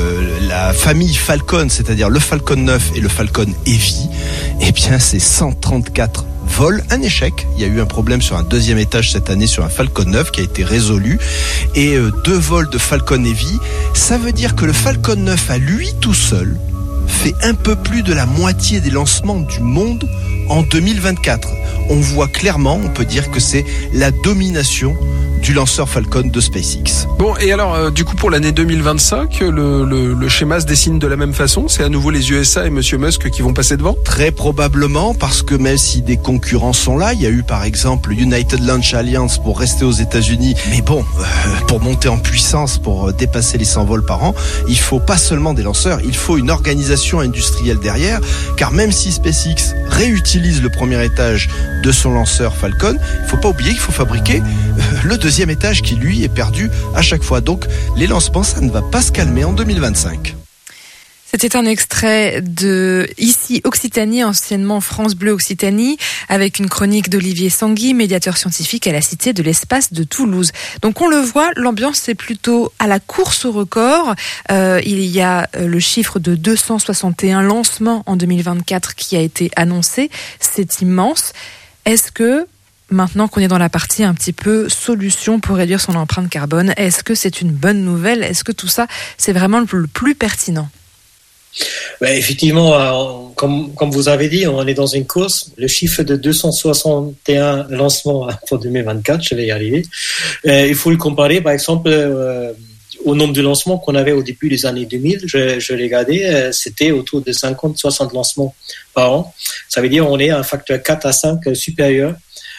Speaker 8: la famille Falcon, c'est-à-dire le Falcon 9 et le Falcon Heavy, c'est 134 vols, un échec. Il y a eu un problème sur un 2e étage cette année sur un Falcon 9 qui a été résolu. Et 2 vols de Falcon Heavy. Ça veut dire que le Falcon 9 à lui tout seul fait un peu plus de la moitié des lancements du monde en 2024. On voit clairement, on peut dire que c'est la domination du lanceur Falcon de SpaceX.
Speaker 7: Bon, et alors, du coup, pour l'année 2025, le schéma se dessine de la même façon? C'est à nouveau les USA et Monsieur Musk qui vont passer devant?
Speaker 8: Très probablement, parce que même si des concurrents sont là, il y a eu par exemple United Launch Alliance pour rester aux États-Unis, mais bon, pour monter en puissance, pour dépasser les 100 vols par an, il faut pas seulement des lanceurs, il faut une organisation industrielle derrière, car même si SpaceX réutilise le premier étage de son lanceur Falcon, il faut pas oublier qu'il faut fabriquer le 2e étage qui lui est perdu à chaque fois. Donc les lancements, ça ne va pas se calmer en 2025.
Speaker 1: C'était un extrait de Ici Occitanie, anciennement France Bleu Occitanie, avec une chronique d'Olivier Sanguy, médiateur scientifique à la Cité de l'Espace de Toulouse. Donc on le voit, l'ambiance est plutôt à la course au record. Il y a le chiffre de 261 lancements en 2024 qui a été annoncé. C'est immense. Est-ce que, maintenant qu'on est dans la partie un petit peu solution pour réduire son empreinte carbone, est-ce que c'est une bonne nouvelle? Est-ce que tout ça, c'est vraiment le plus pertinent?
Speaker 3: Effectivement, comme vous avez dit, on est dans une course. Le chiffre de 261 lancements pour 2024, je vais y arriver. Il faut le comparer, par exemple, au nombre de lancements qu'on avait au début des années 2000. Je l'ai regardé, c'était autour de 50-60 lancements par an. Ça veut dire qu'on est à un facteur 4 à 5 supérieur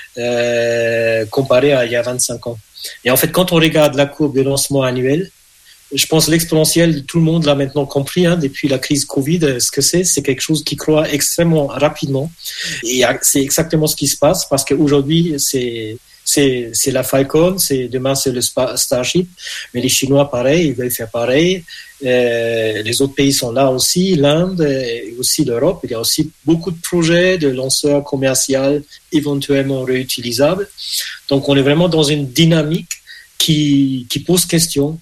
Speaker 3: comparé à il y a 25 ans. Et en fait, quand on regarde la courbe de lancement annuel, je pense que l'exponentiel, tout le monde l'a maintenant compris, depuis la crise Covid, ce que c'est quelque chose qui croît extrêmement rapidement. Et c'est exactement ce qui se passe parce qu'aujourd'hui, c'est la Falcon, demain c'est le Starship, mais les Chinois, pareil, ils veulent faire pareil. Les autres pays sont là aussi, l'Inde et aussi l'Europe. Il y a aussi beaucoup de projets de lanceurs commerciaux éventuellement réutilisables. Donc on est vraiment dans une dynamique qui pose question.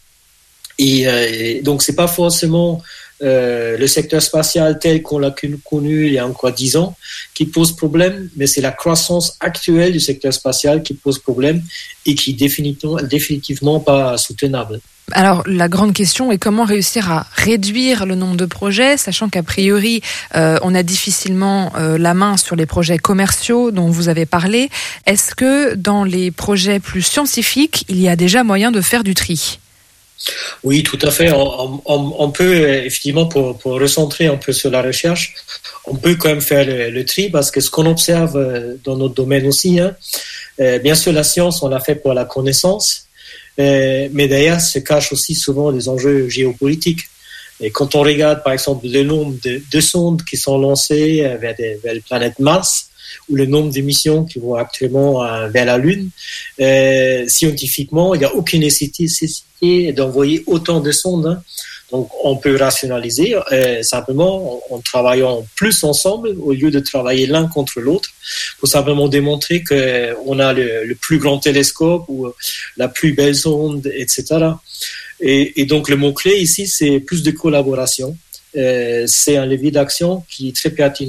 Speaker 3: Et donc c'est pas forcément le secteur spatial tel qu'on l'a connu il y a encore 10 ans qui pose problème, mais c'est la croissance actuelle du secteur spatial qui pose problème et qui est définitivement pas soutenable.
Speaker 1: Alors, la grande question est comment réussir à réduire le nombre de projets, sachant qu'a priori, on a difficilement la main sur les projets commerciaux dont vous avez parlé. Est-ce que dans les projets plus scientifiques, il y a déjà moyen de faire du tri ?
Speaker 3: Oui, tout à fait. On peut, effectivement, pour recentrer un peu sur la recherche, on peut quand même faire le tri parce que ce qu'on observe dans notre domaine aussi, bien sûr, la science, on l'a fait pour la connaissance, mais derrière se cachent aussi souvent des enjeux géopolitiques. Et quand on regarde, par exemple, le nombre de sondes qui sont lancées vers la planète Mars, ou le nombre de missions qui vont actuellement vers la Lune, scientifiquement, il n'y a aucune nécessité d'envoyer autant de sondes. Donc, on peut rationaliser simplement en travaillant plus ensemble au lieu de travailler l'un contre l'autre pour simplement démontrer qu'on a le plus grand télescope ou la plus belle sonde, etc. Et donc, le mot-clé ici, c'est plus de collaboration. C'est un levier d'action qui est très pertinent.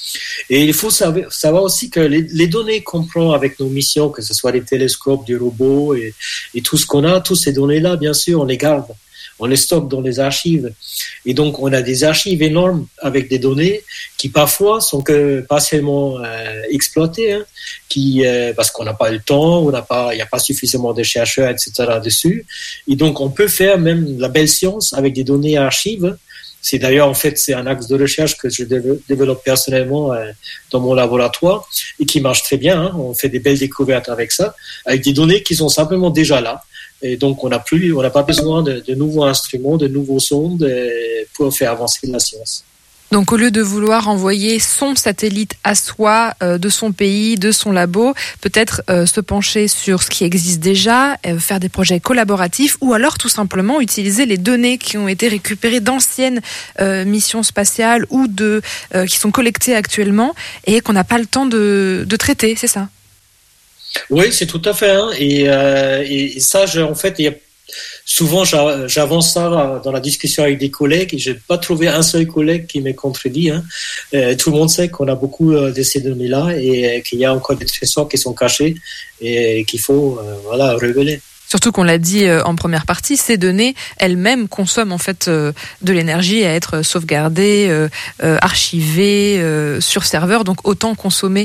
Speaker 3: Et il faut savoir aussi que les données qu'on prend avec nos missions, que ce soit les télescopes, des robots et tout ce qu'on a, toutes ces données-là, bien sûr, on les garde. On les stocke dans les archives. Et donc, on a des archives énormes avec des données qui, parfois, sont que partiellement exploitées, hein, parce qu'on n'a pas le temps, il n'y a pas suffisamment de chercheurs, etc. dessus. Et donc, on peut faire même la belle science avec des données archives. C'est d'ailleurs, en fait, c'est un axe de recherche que je développe personnellement dans mon laboratoire et qui marche très bien. Hein. On fait des belles découvertes avec ça, avec des données qui sont simplement déjà là. Et donc, on n'a pas besoin de nouveaux instruments, de nouveaux sondes pour faire avancer la science.
Speaker 1: Donc, au lieu de vouloir envoyer son satellite à soi, de son pays, de son labo, peut-être se pencher sur ce qui existe déjà, faire des projets collaboratifs, ou alors tout simplement utiliser les données qui ont été récupérées d'anciennes missions spatiales ou qui sont collectées actuellement et qu'on n'a pas le temps de traiter, c'est ça ?
Speaker 3: Oui, c'est tout à fait. Hein. Et ça, en fait, souvent, j'avance ça dans la discussion avec des collègues et je n'ai pas trouvé un seul collègue qui m'ait contredit. Hein. Tout le monde sait qu'on a beaucoup de ces données-là et qu'il y a encore des trésors qui sont cachés et qu'il faut révéler.
Speaker 1: Surtout qu'on l'a dit en première partie, ces données elles-mêmes consomment en fait de l'énergie à être sauvegardées, archivées sur serveur, donc autant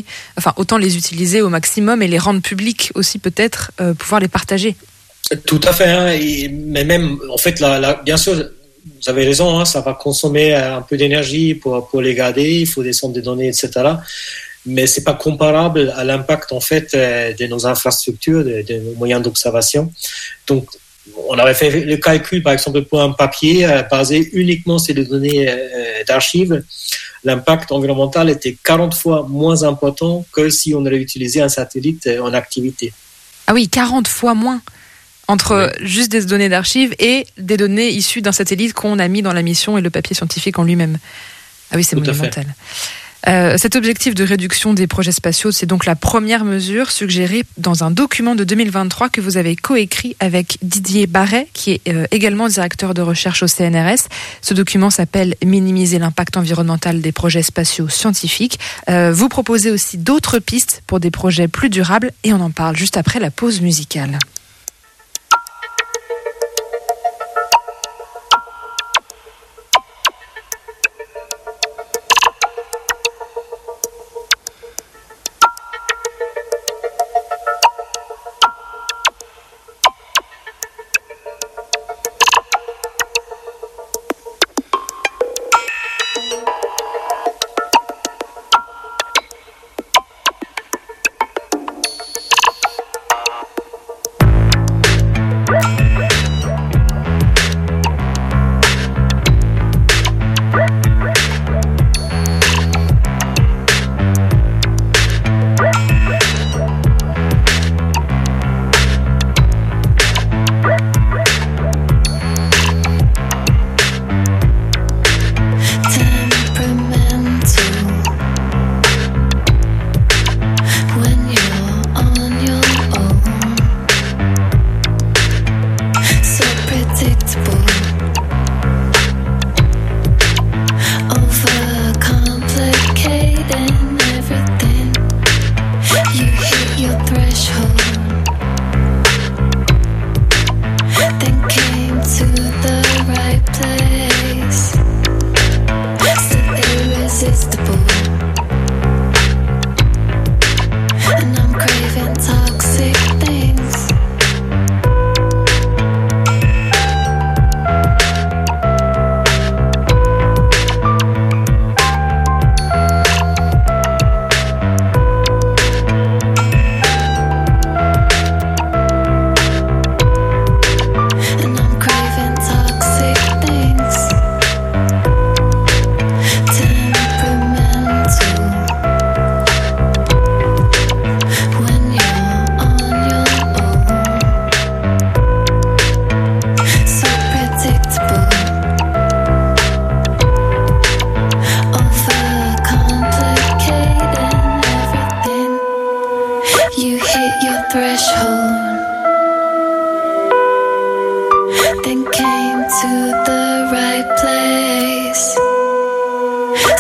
Speaker 1: les utiliser au maximum et les rendre publiques aussi peut-être, pouvoir les partager.
Speaker 3: Tout à fait, hein, mais même en fait, bien sûr, vous avez raison, hein, ça va consommer un peu d'énergie pour les garder, il faut descendre des données, etc. Mais c'est pas comparable à l'impact en fait de nos infrastructures, de nos moyens d'observation. Donc, on avait fait le calcul, par exemple, pour un papier basé uniquement sur les données d'archives. L'impact environnemental était 40 fois moins important que si on avait utilisé un satellite en activité.
Speaker 1: Ah oui, 40 fois moins entre juste des données d'archives et des données issues d'un satellite qu'on a mis dans la mission et le papier scientifique en lui-même. Ah oui, c'est monumental. Cet objectif de réduction des projets spatiaux, c'est donc la première mesure suggérée dans un document de 2023 que vous avez coécrit avec Didier Barret, qui est également directeur de recherche au CNRS. Ce document s'appelle « Minimiser l'impact environnemental des projets spatiaux scientifiques ». Vous proposez aussi d'autres pistes pour des projets plus durables et on en parle juste après la pause musicale.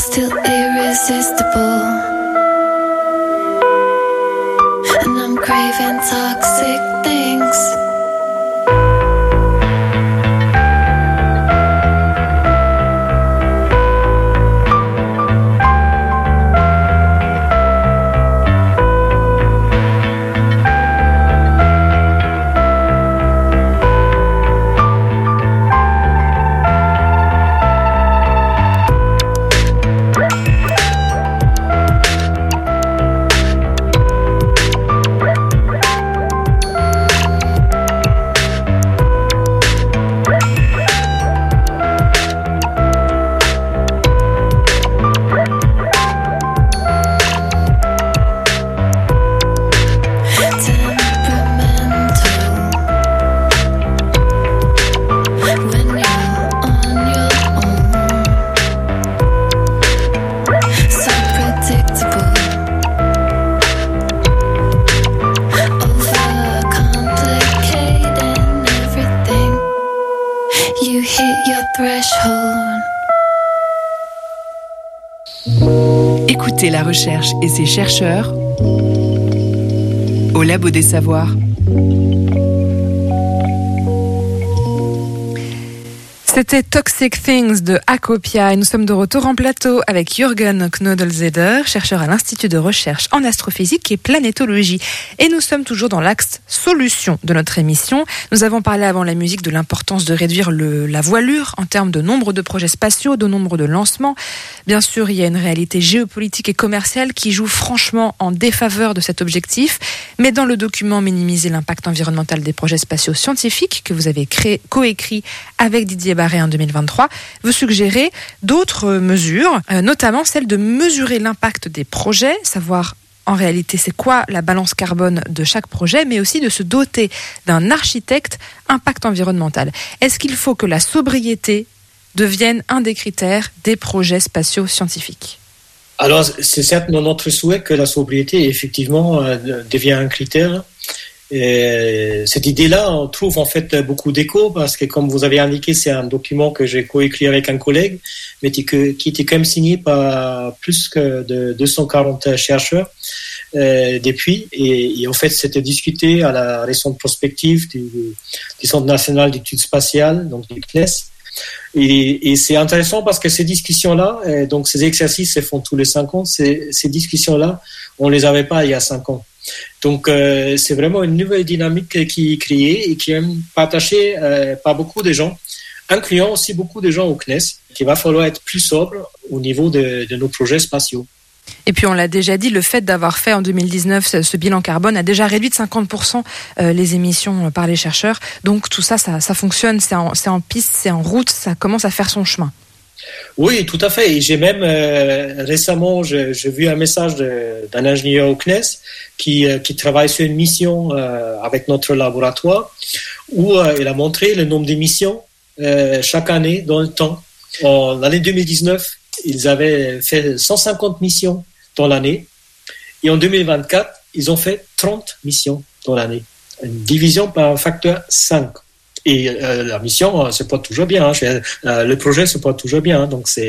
Speaker 9: still irresistible, and I'm craving toxic things.
Speaker 2: Écoutez la recherche et ses chercheurs au Labo des Savoirs.
Speaker 1: C'était Toxic Things de Acopia et nous sommes de retour en plateau avec Jürgen Knodelzeder, chercheur à l'Institut de recherche en astrophysique et planétologie. Et nous sommes toujours dans l'axe solution de notre émission. Nous avons parlé avant la musique de l'importance de réduire la voilure en termes de nombre de projets spatiaux, de nombre de lancements. Bien sûr, il y a une réalité géopolitique et commerciale qui joue franchement en défaveur de cet objectif. Mais dans le document Minimiser l'impact environnemental des projets spatiaux scientifiques que vous avez coécrit avec Didier Barré en 2023, vous suggérez d'autres mesures, notamment celle de mesurer l'impact des projets, savoir en réalité c'est quoi la balance carbone de chaque projet, mais aussi de se doter d'un architecte impact environnemental. Est-ce qu'il faut que la sobriété devienne un des critères des projets spatiaux scientifiques ?
Speaker 3: Alors, c'est certes notre souhait que la sobriété, effectivement, devienne un critère. Et cette idée-là, on trouve en fait beaucoup d'écho parce que, comme vous avez indiqué, c'est un document que j'ai coécrit avec un collègue, mais qui était quand même signé par plus que de 240 chercheurs depuis. Et en fait, c'était discuté à la récente prospective du Centre national d'études spatiales, donc du CNES. Et c'est intéressant parce que ces discussions-là, donc ces exercices se font tous les 5 ans, ces discussions-là, on les avait pas il y a 5 ans. Donc c'est vraiment une nouvelle dynamique qui est créée et qui est partagée par beaucoup de gens, incluant aussi beaucoup de gens au CNES, qu'il va falloir être plus sobre au niveau de nos projets spatiaux.
Speaker 1: Et puis on l'a déjà dit, le fait d'avoir fait en 2019 ce bilan carbone a déjà réduit de 50% les émissions par les chercheurs. Donc tout ça fonctionne, c'est en piste, c'est en route, ça commence à faire son chemin.
Speaker 3: Oui, tout à fait. Et j'ai même récemment, j'ai vu un message d'un ingénieur au CNES qui travaille sur une mission avec notre laboratoire où il a montré le nombre d'émissions chaque année dans le temps. En l'année 2019, ils avaient fait 150 missions dans l'année. Et en 2024, ils ont fait 30 missions dans l'année. Une division par un facteur 5. Et la mission se porte toujours bien. Le projet se porte toujours bien. Donc ça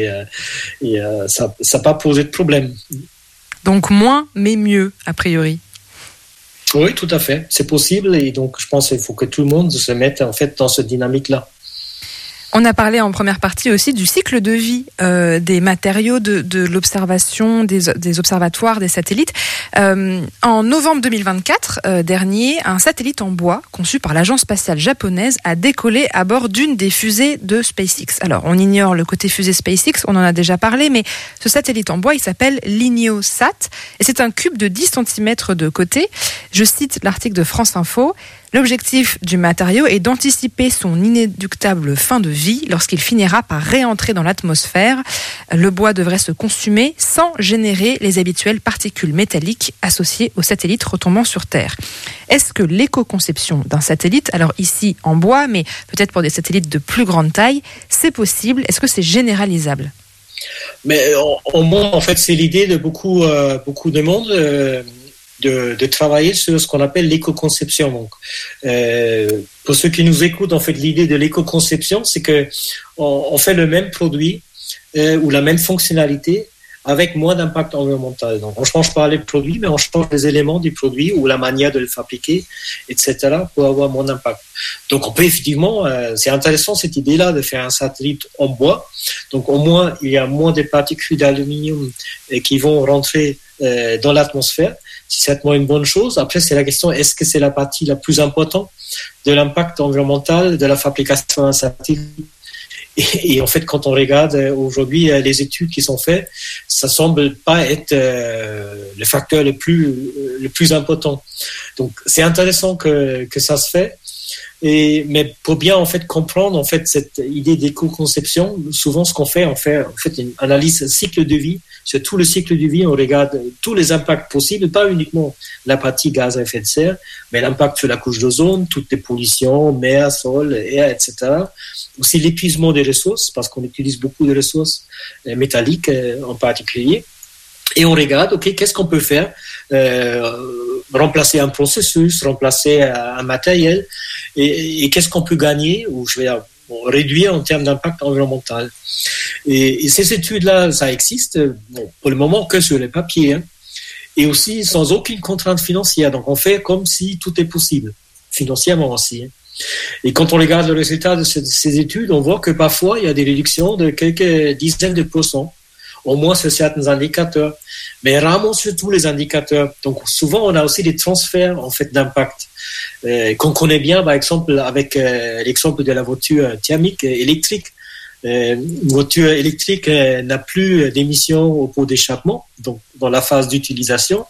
Speaker 3: n'a pas posé de problème.
Speaker 1: Donc moins, mais mieux, a priori.
Speaker 3: Oui, tout à fait. C'est possible. Et donc, je pense qu'il faut que tout le monde se mette en fait dans cette dynamique-là.
Speaker 1: On a parlé en première partie aussi du cycle de vie des matériaux de l'observation, des observatoires, des satellites. En novembre 2024 dernier, un satellite en bois conçu par l'agence spatiale japonaise a décollé à bord d'une des fusées de SpaceX. Alors, on ignore le côté fusée SpaceX, on en a déjà parlé, mais ce satellite en bois, il s'appelle l'INIOSat et c'est un cube de 10 cm de côté. Je cite l'article de France Info. L'objectif du matériau est d'anticiper son inéluctable fin de vie lorsqu'il finira par réentrer dans l'atmosphère. Le bois devrait se consumer sans générer les habituelles particules métalliques associées aux satellites retombant sur Terre. Est-ce que l'éco-conception d'un satellite, alors ici en bois, mais peut-être pour des satellites de plus grande taille, c'est possible ? Est-ce que c'est généralisable ?
Speaker 3: Mais au monde, en fait, c'est l'idée de beaucoup de monde. De travailler sur ce qu'on appelle l'éco-conception. Donc, pour ceux qui nous écoutent, en fait, l'idée de l'éco-conception, c'est que on fait le même produit ou la même fonctionnalité avec moins d'impact environnemental. Donc, on ne change pas les produits, mais on change les éléments du produit ou la manière de le fabriquer, etc., pour avoir moins d'impact. Donc, on peut effectivement, c'est intéressant cette idée-là de faire un satellite en bois. Donc, au moins, il y a moins de particules d'aluminium qui vont rentrer dans l'atmosphère. C'est certainement une bonne chose. Après, c'est la question, est-ce que c'est la partie la plus importante de l'impact environnemental de la fabrication d'un satellite? Et en fait, quand on regarde aujourd'hui les études qui sont faites, ça semble pas être le facteur le plus important. Donc, c'est intéressant que ça se fait. Mais pour bien en fait comprendre en fait cette idée d'éco-conception, souvent ce qu'on fait, on fait en fait une analyse cycle de vie. Sur tout le cycle de vie, on regarde tous les impacts possibles, pas uniquement la partie gaz à effet de serre, mais l'impact sur la couche d'ozone, toutes les pollutions, mer, sol, air, etc. Aussi l'épuisement des ressources, parce qu'on utilise beaucoup de ressources métalliques en particulier. Et on regarde, ok, qu'est-ce qu'on peut faire, remplacer un processus, remplacer un matériel, et qu'est-ce qu'on peut gagner, ou je vais réduire en termes d'impact environnemental. Et ces études-là, ça existe, pour le moment que sur les papiers, hein, et aussi sans aucune contrainte financière. Donc on fait comme si tout est possible, financièrement aussi. Hein. Et quand on regarde le résultat de ces études, on voit que parfois il y a des réductions de quelques dizaines de %. Au moins sur certains indicateurs, mais rarement sur tous les indicateurs. Donc souvent, on a aussi des transferts en fait d'impact qu'on connaît bien, par exemple avec l'exemple de la voiture thermique électrique. Une voiture électrique n'a plus d'émissions au pot d'échappement, donc dans la phase d'utilisation.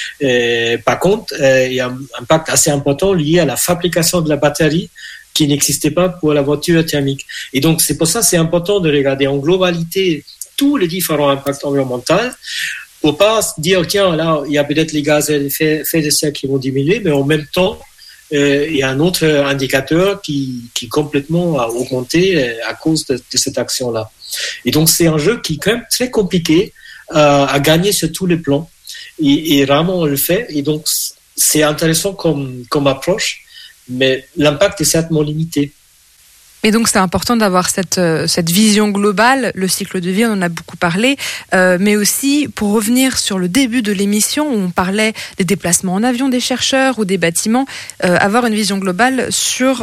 Speaker 3: Par contre, il y a un impact assez important lié à la fabrication de la batterie qui n'existait pas pour la voiture thermique. Et donc c'est pour ça que c'est important de regarder en globalité tous les différents impacts environnementaux pour pas se dire tiens là il y a peut-être les gaz à effet de serre qui vont diminuer, mais en même temps il y a un autre indicateur qui complètement a augmenté à cause de cette action-là. Et donc c'est un jeu qui est quand même très compliqué à gagner sur tous les plans et rarement on le fait, et donc c'est intéressant comme approche, mais l'impact est certainement limité.
Speaker 1: Et donc c'est important d'avoir cette vision globale, le cycle de vie, on en a beaucoup parlé, mais aussi pour revenir sur le début de l'émission où on parlait des déplacements en avion des chercheurs ou des bâtiments, avoir une vision globale sur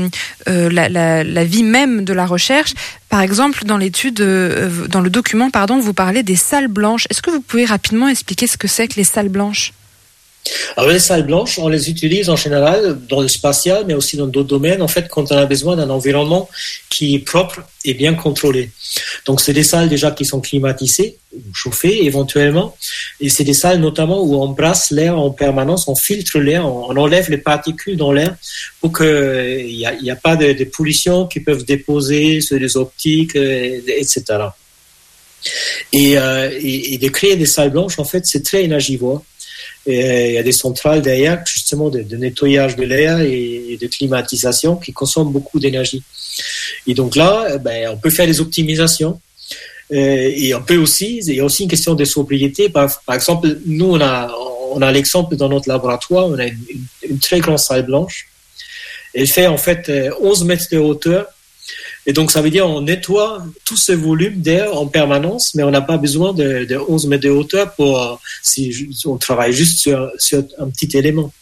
Speaker 1: la vie même de la recherche. Par exemple, dans le document, vous parlez des salles blanches. Est-ce que vous pouvez rapidement expliquer ce que c'est que les salles blanches ?
Speaker 3: Alors les salles blanches, on les utilise en général dans le spatial, mais aussi dans d'autres domaines, en fait, quand on a besoin d'un environnement qui est propre et bien contrôlé. Donc c'est des salles déjà qui sont climatisées, chauffées éventuellement, et c'est des salles notamment où on brasse l'air en permanence, on filtre l'air, on enlève les particules dans l'air pour qu'il n'y a pas de pollution qui peuvent se déposer sur les optiques, etc. Et de créer des salles blanches, en fait, c'est très énergivore. Et il y a des centrales derrière, justement, de nettoyage de l'air et de climatisation qui consomment beaucoup d'énergie. Et donc là, on peut faire des optimisations. Et on peut aussi, il y a aussi une question de sobriété. Par exemple, nous, on a l'exemple dans notre laboratoire, on a une très grande salle blanche. Elle fait en fait 11 mètres de hauteur. Et donc, ça veut dire on nettoie tout ce volume d'air en permanence, mais on n'a pas besoin de 11 mètres de hauteur si on travaille juste sur un petit élément.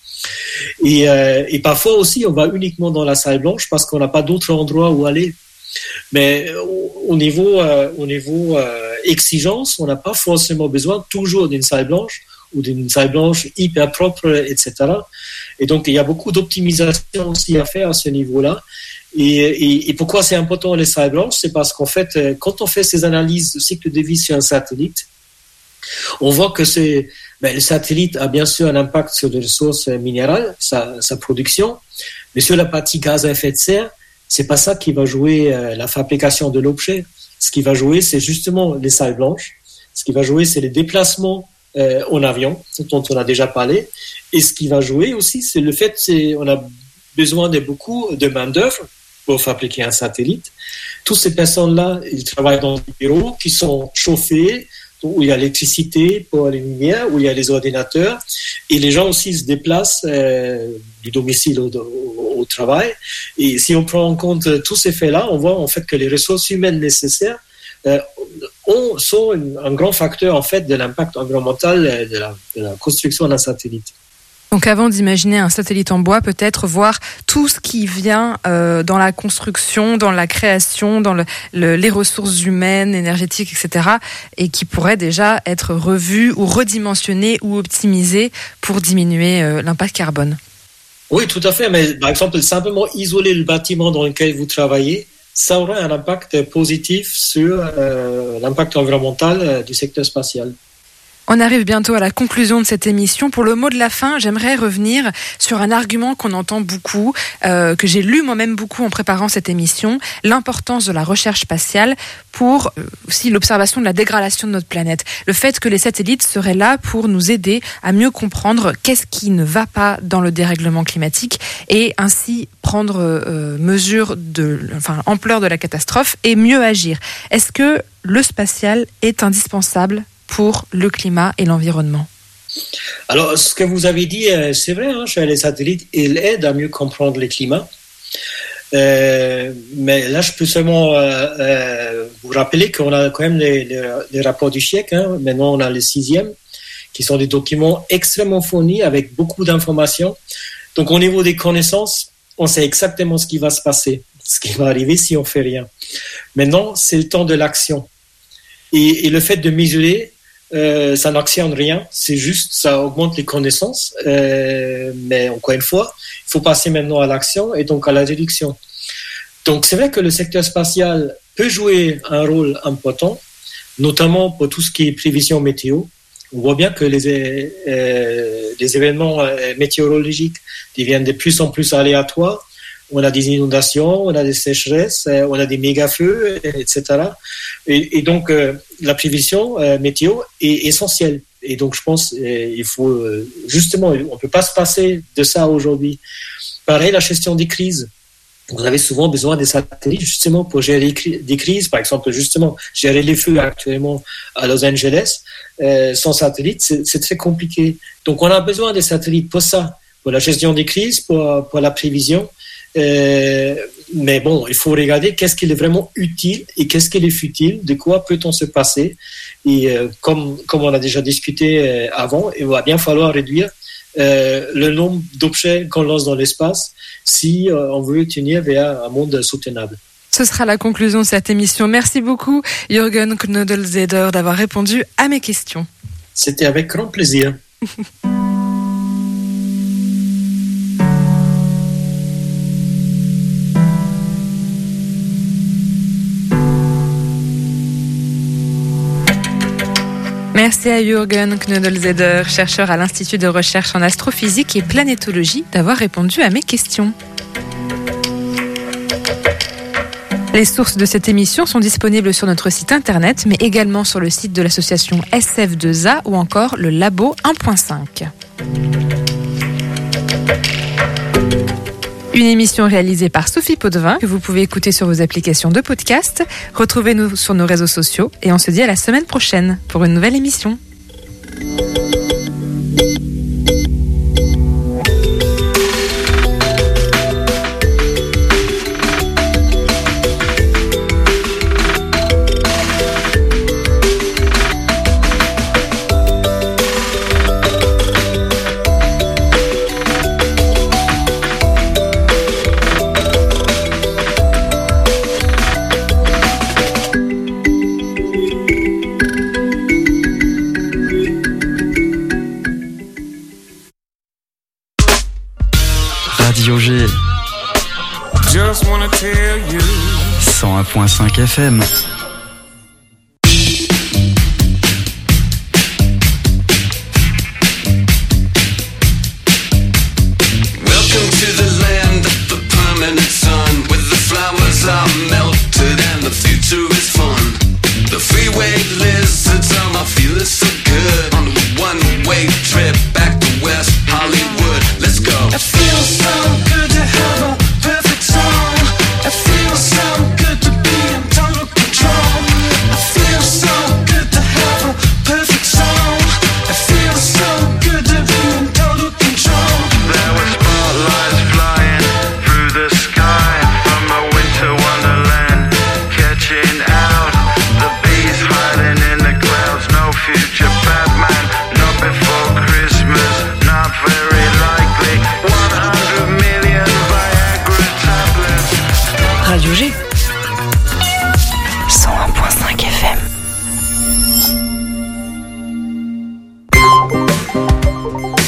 Speaker 3: Et parfois aussi, on va uniquement dans la salle blanche parce qu'on n'a pas d'autre endroit où aller. Mais au niveau exigence, on n'a pas forcément besoin toujours d'une salle blanche ou d'une salle blanche hyper propre, etc. Et donc, il y a beaucoup d'optimisation aussi à faire à ce niveau-là. Et pourquoi c'est important les salles blanches? C'est parce qu'en fait, quand on fait ces analyses de cycle de vie sur un satellite, on voit que le satellite a bien sûr un impact sur les ressources minérales, sa production, mais sur la partie gaz à effet de serre, c'est pas ça qui va jouer la fabrication de l'objet. Ce qui va jouer, c'est justement les salles blanches. Ce qui va jouer, c'est les déplacements en avion, dont on a déjà parlé. Et ce qui va jouer aussi, c'est le fait qu'on a besoin de beaucoup de main-d'œuvre pour fabriquer un satellite. Toutes ces personnes-là, ils travaillent dans des bureaux qui sont chauffés, où il y a l'électricité pour les lumières, où il y a les ordinateurs. Et les gens aussi se déplacent du domicile au travail. Et si on prend en compte tous ces faits-là, on voit en fait que les ressources humaines nécessaires sont un grand facteur en fait de l'impact environnemental de la construction d'un satellite.
Speaker 1: Donc avant d'imaginer un satellite en bois, peut-être voir tout ce qui vient dans la construction, dans la création, dans les ressources humaines, énergétiques, etc. et qui pourrait déjà être revu ou redimensionné ou optimisé pour diminuer l'impact carbone.
Speaker 3: Oui, tout à fait. Mais par exemple, simplement isoler le bâtiment dans lequel vous travaillez, ça aurait un impact positif sur l'impact environnemental du secteur spatial.
Speaker 1: On arrive bientôt à la conclusion de cette émission. Pour le mot de la fin, j'aimerais revenir sur un argument qu'on entend beaucoup, que j'ai lu moi-même beaucoup en préparant cette émission, l'importance de la recherche spatiale pour aussi l'observation de la dégradation de notre planète. Le fait que les satellites seraient là pour nous aider à mieux comprendre qu'est-ce qui ne va pas dans le dérèglement climatique et ainsi prendre mesure ampleur de la catastrophe et mieux agir. Est-ce que le spatial est indispensable pour le climat et l'environnement?
Speaker 3: Alors, ce que vous avez dit, c'est vrai, chez les satellites, ils aident à mieux comprendre le climat. Mais là, je peux seulement vous rappeler qu'on a quand même les rapports du GIEC. Maintenant, on a le 6e, qui sont des documents extrêmement fournis avec beaucoup d'informations. Donc, au niveau des connaissances, on sait exactement ce qui va se passer, ce qui va arriver si on fait rien. Maintenant, c'est le temps de l'action. Et le fait de mesurer, ça n'actionne rien, c'est juste, ça augmente les connaissances, mais encore une fois, il faut passer maintenant à l'action et donc à la réduction. Donc c'est vrai que le secteur spatial peut jouer un rôle important, notamment pour tout ce qui est prévision météo. On voit bien que les événements météorologiques deviennent de plus en plus aléatoires. On a des inondations, on a des sécheresses, on a des méga-feux, etc. Et donc, la prévision météo est essentielle. Et donc, je pense il faut justement, on ne peut pas se passer de ça aujourd'hui. Pareil, la gestion des crises. Vous avez souvent besoin des satellites justement pour gérer des crises. Par exemple, justement, gérer les feux actuellement à Los Angeles. Sans satellite, c'est très compliqué. Donc, on a besoin des satellites pour ça, pour la gestion des crises, pour la prévision. Mais bon, il faut regarder qu'est-ce qui est vraiment utile et qu'est-ce qui est futile, de quoi peut-on se passer. Et comme on a déjà discuté avant, il va bien falloir réduire le nombre d'objets qu'on lance dans l'espace si on veut tenir vers un monde soutenable.
Speaker 1: Ce sera la conclusion de cette émission. Merci beaucoup Jürgen Knödel-Zeder d'avoir répondu à mes questions.
Speaker 3: C'était avec grand plaisir.
Speaker 1: Merci à Jürgen Knödel-Zeder, chercheur à l'Institut de recherche en astrophysique et planétologie, d'avoir répondu à mes questions. Les sources de cette émission sont disponibles sur notre site internet, mais également sur le site de l'association SF2A ou encore le Labo 1.5. Une émission réalisée par Sophie Potvin que vous pouvez écouter sur vos applications de podcast. Retrouvez-nous sur nos réseaux sociaux et on se dit à la semaine prochaine pour une nouvelle émission.
Speaker 10: Radio G 101.5 FM.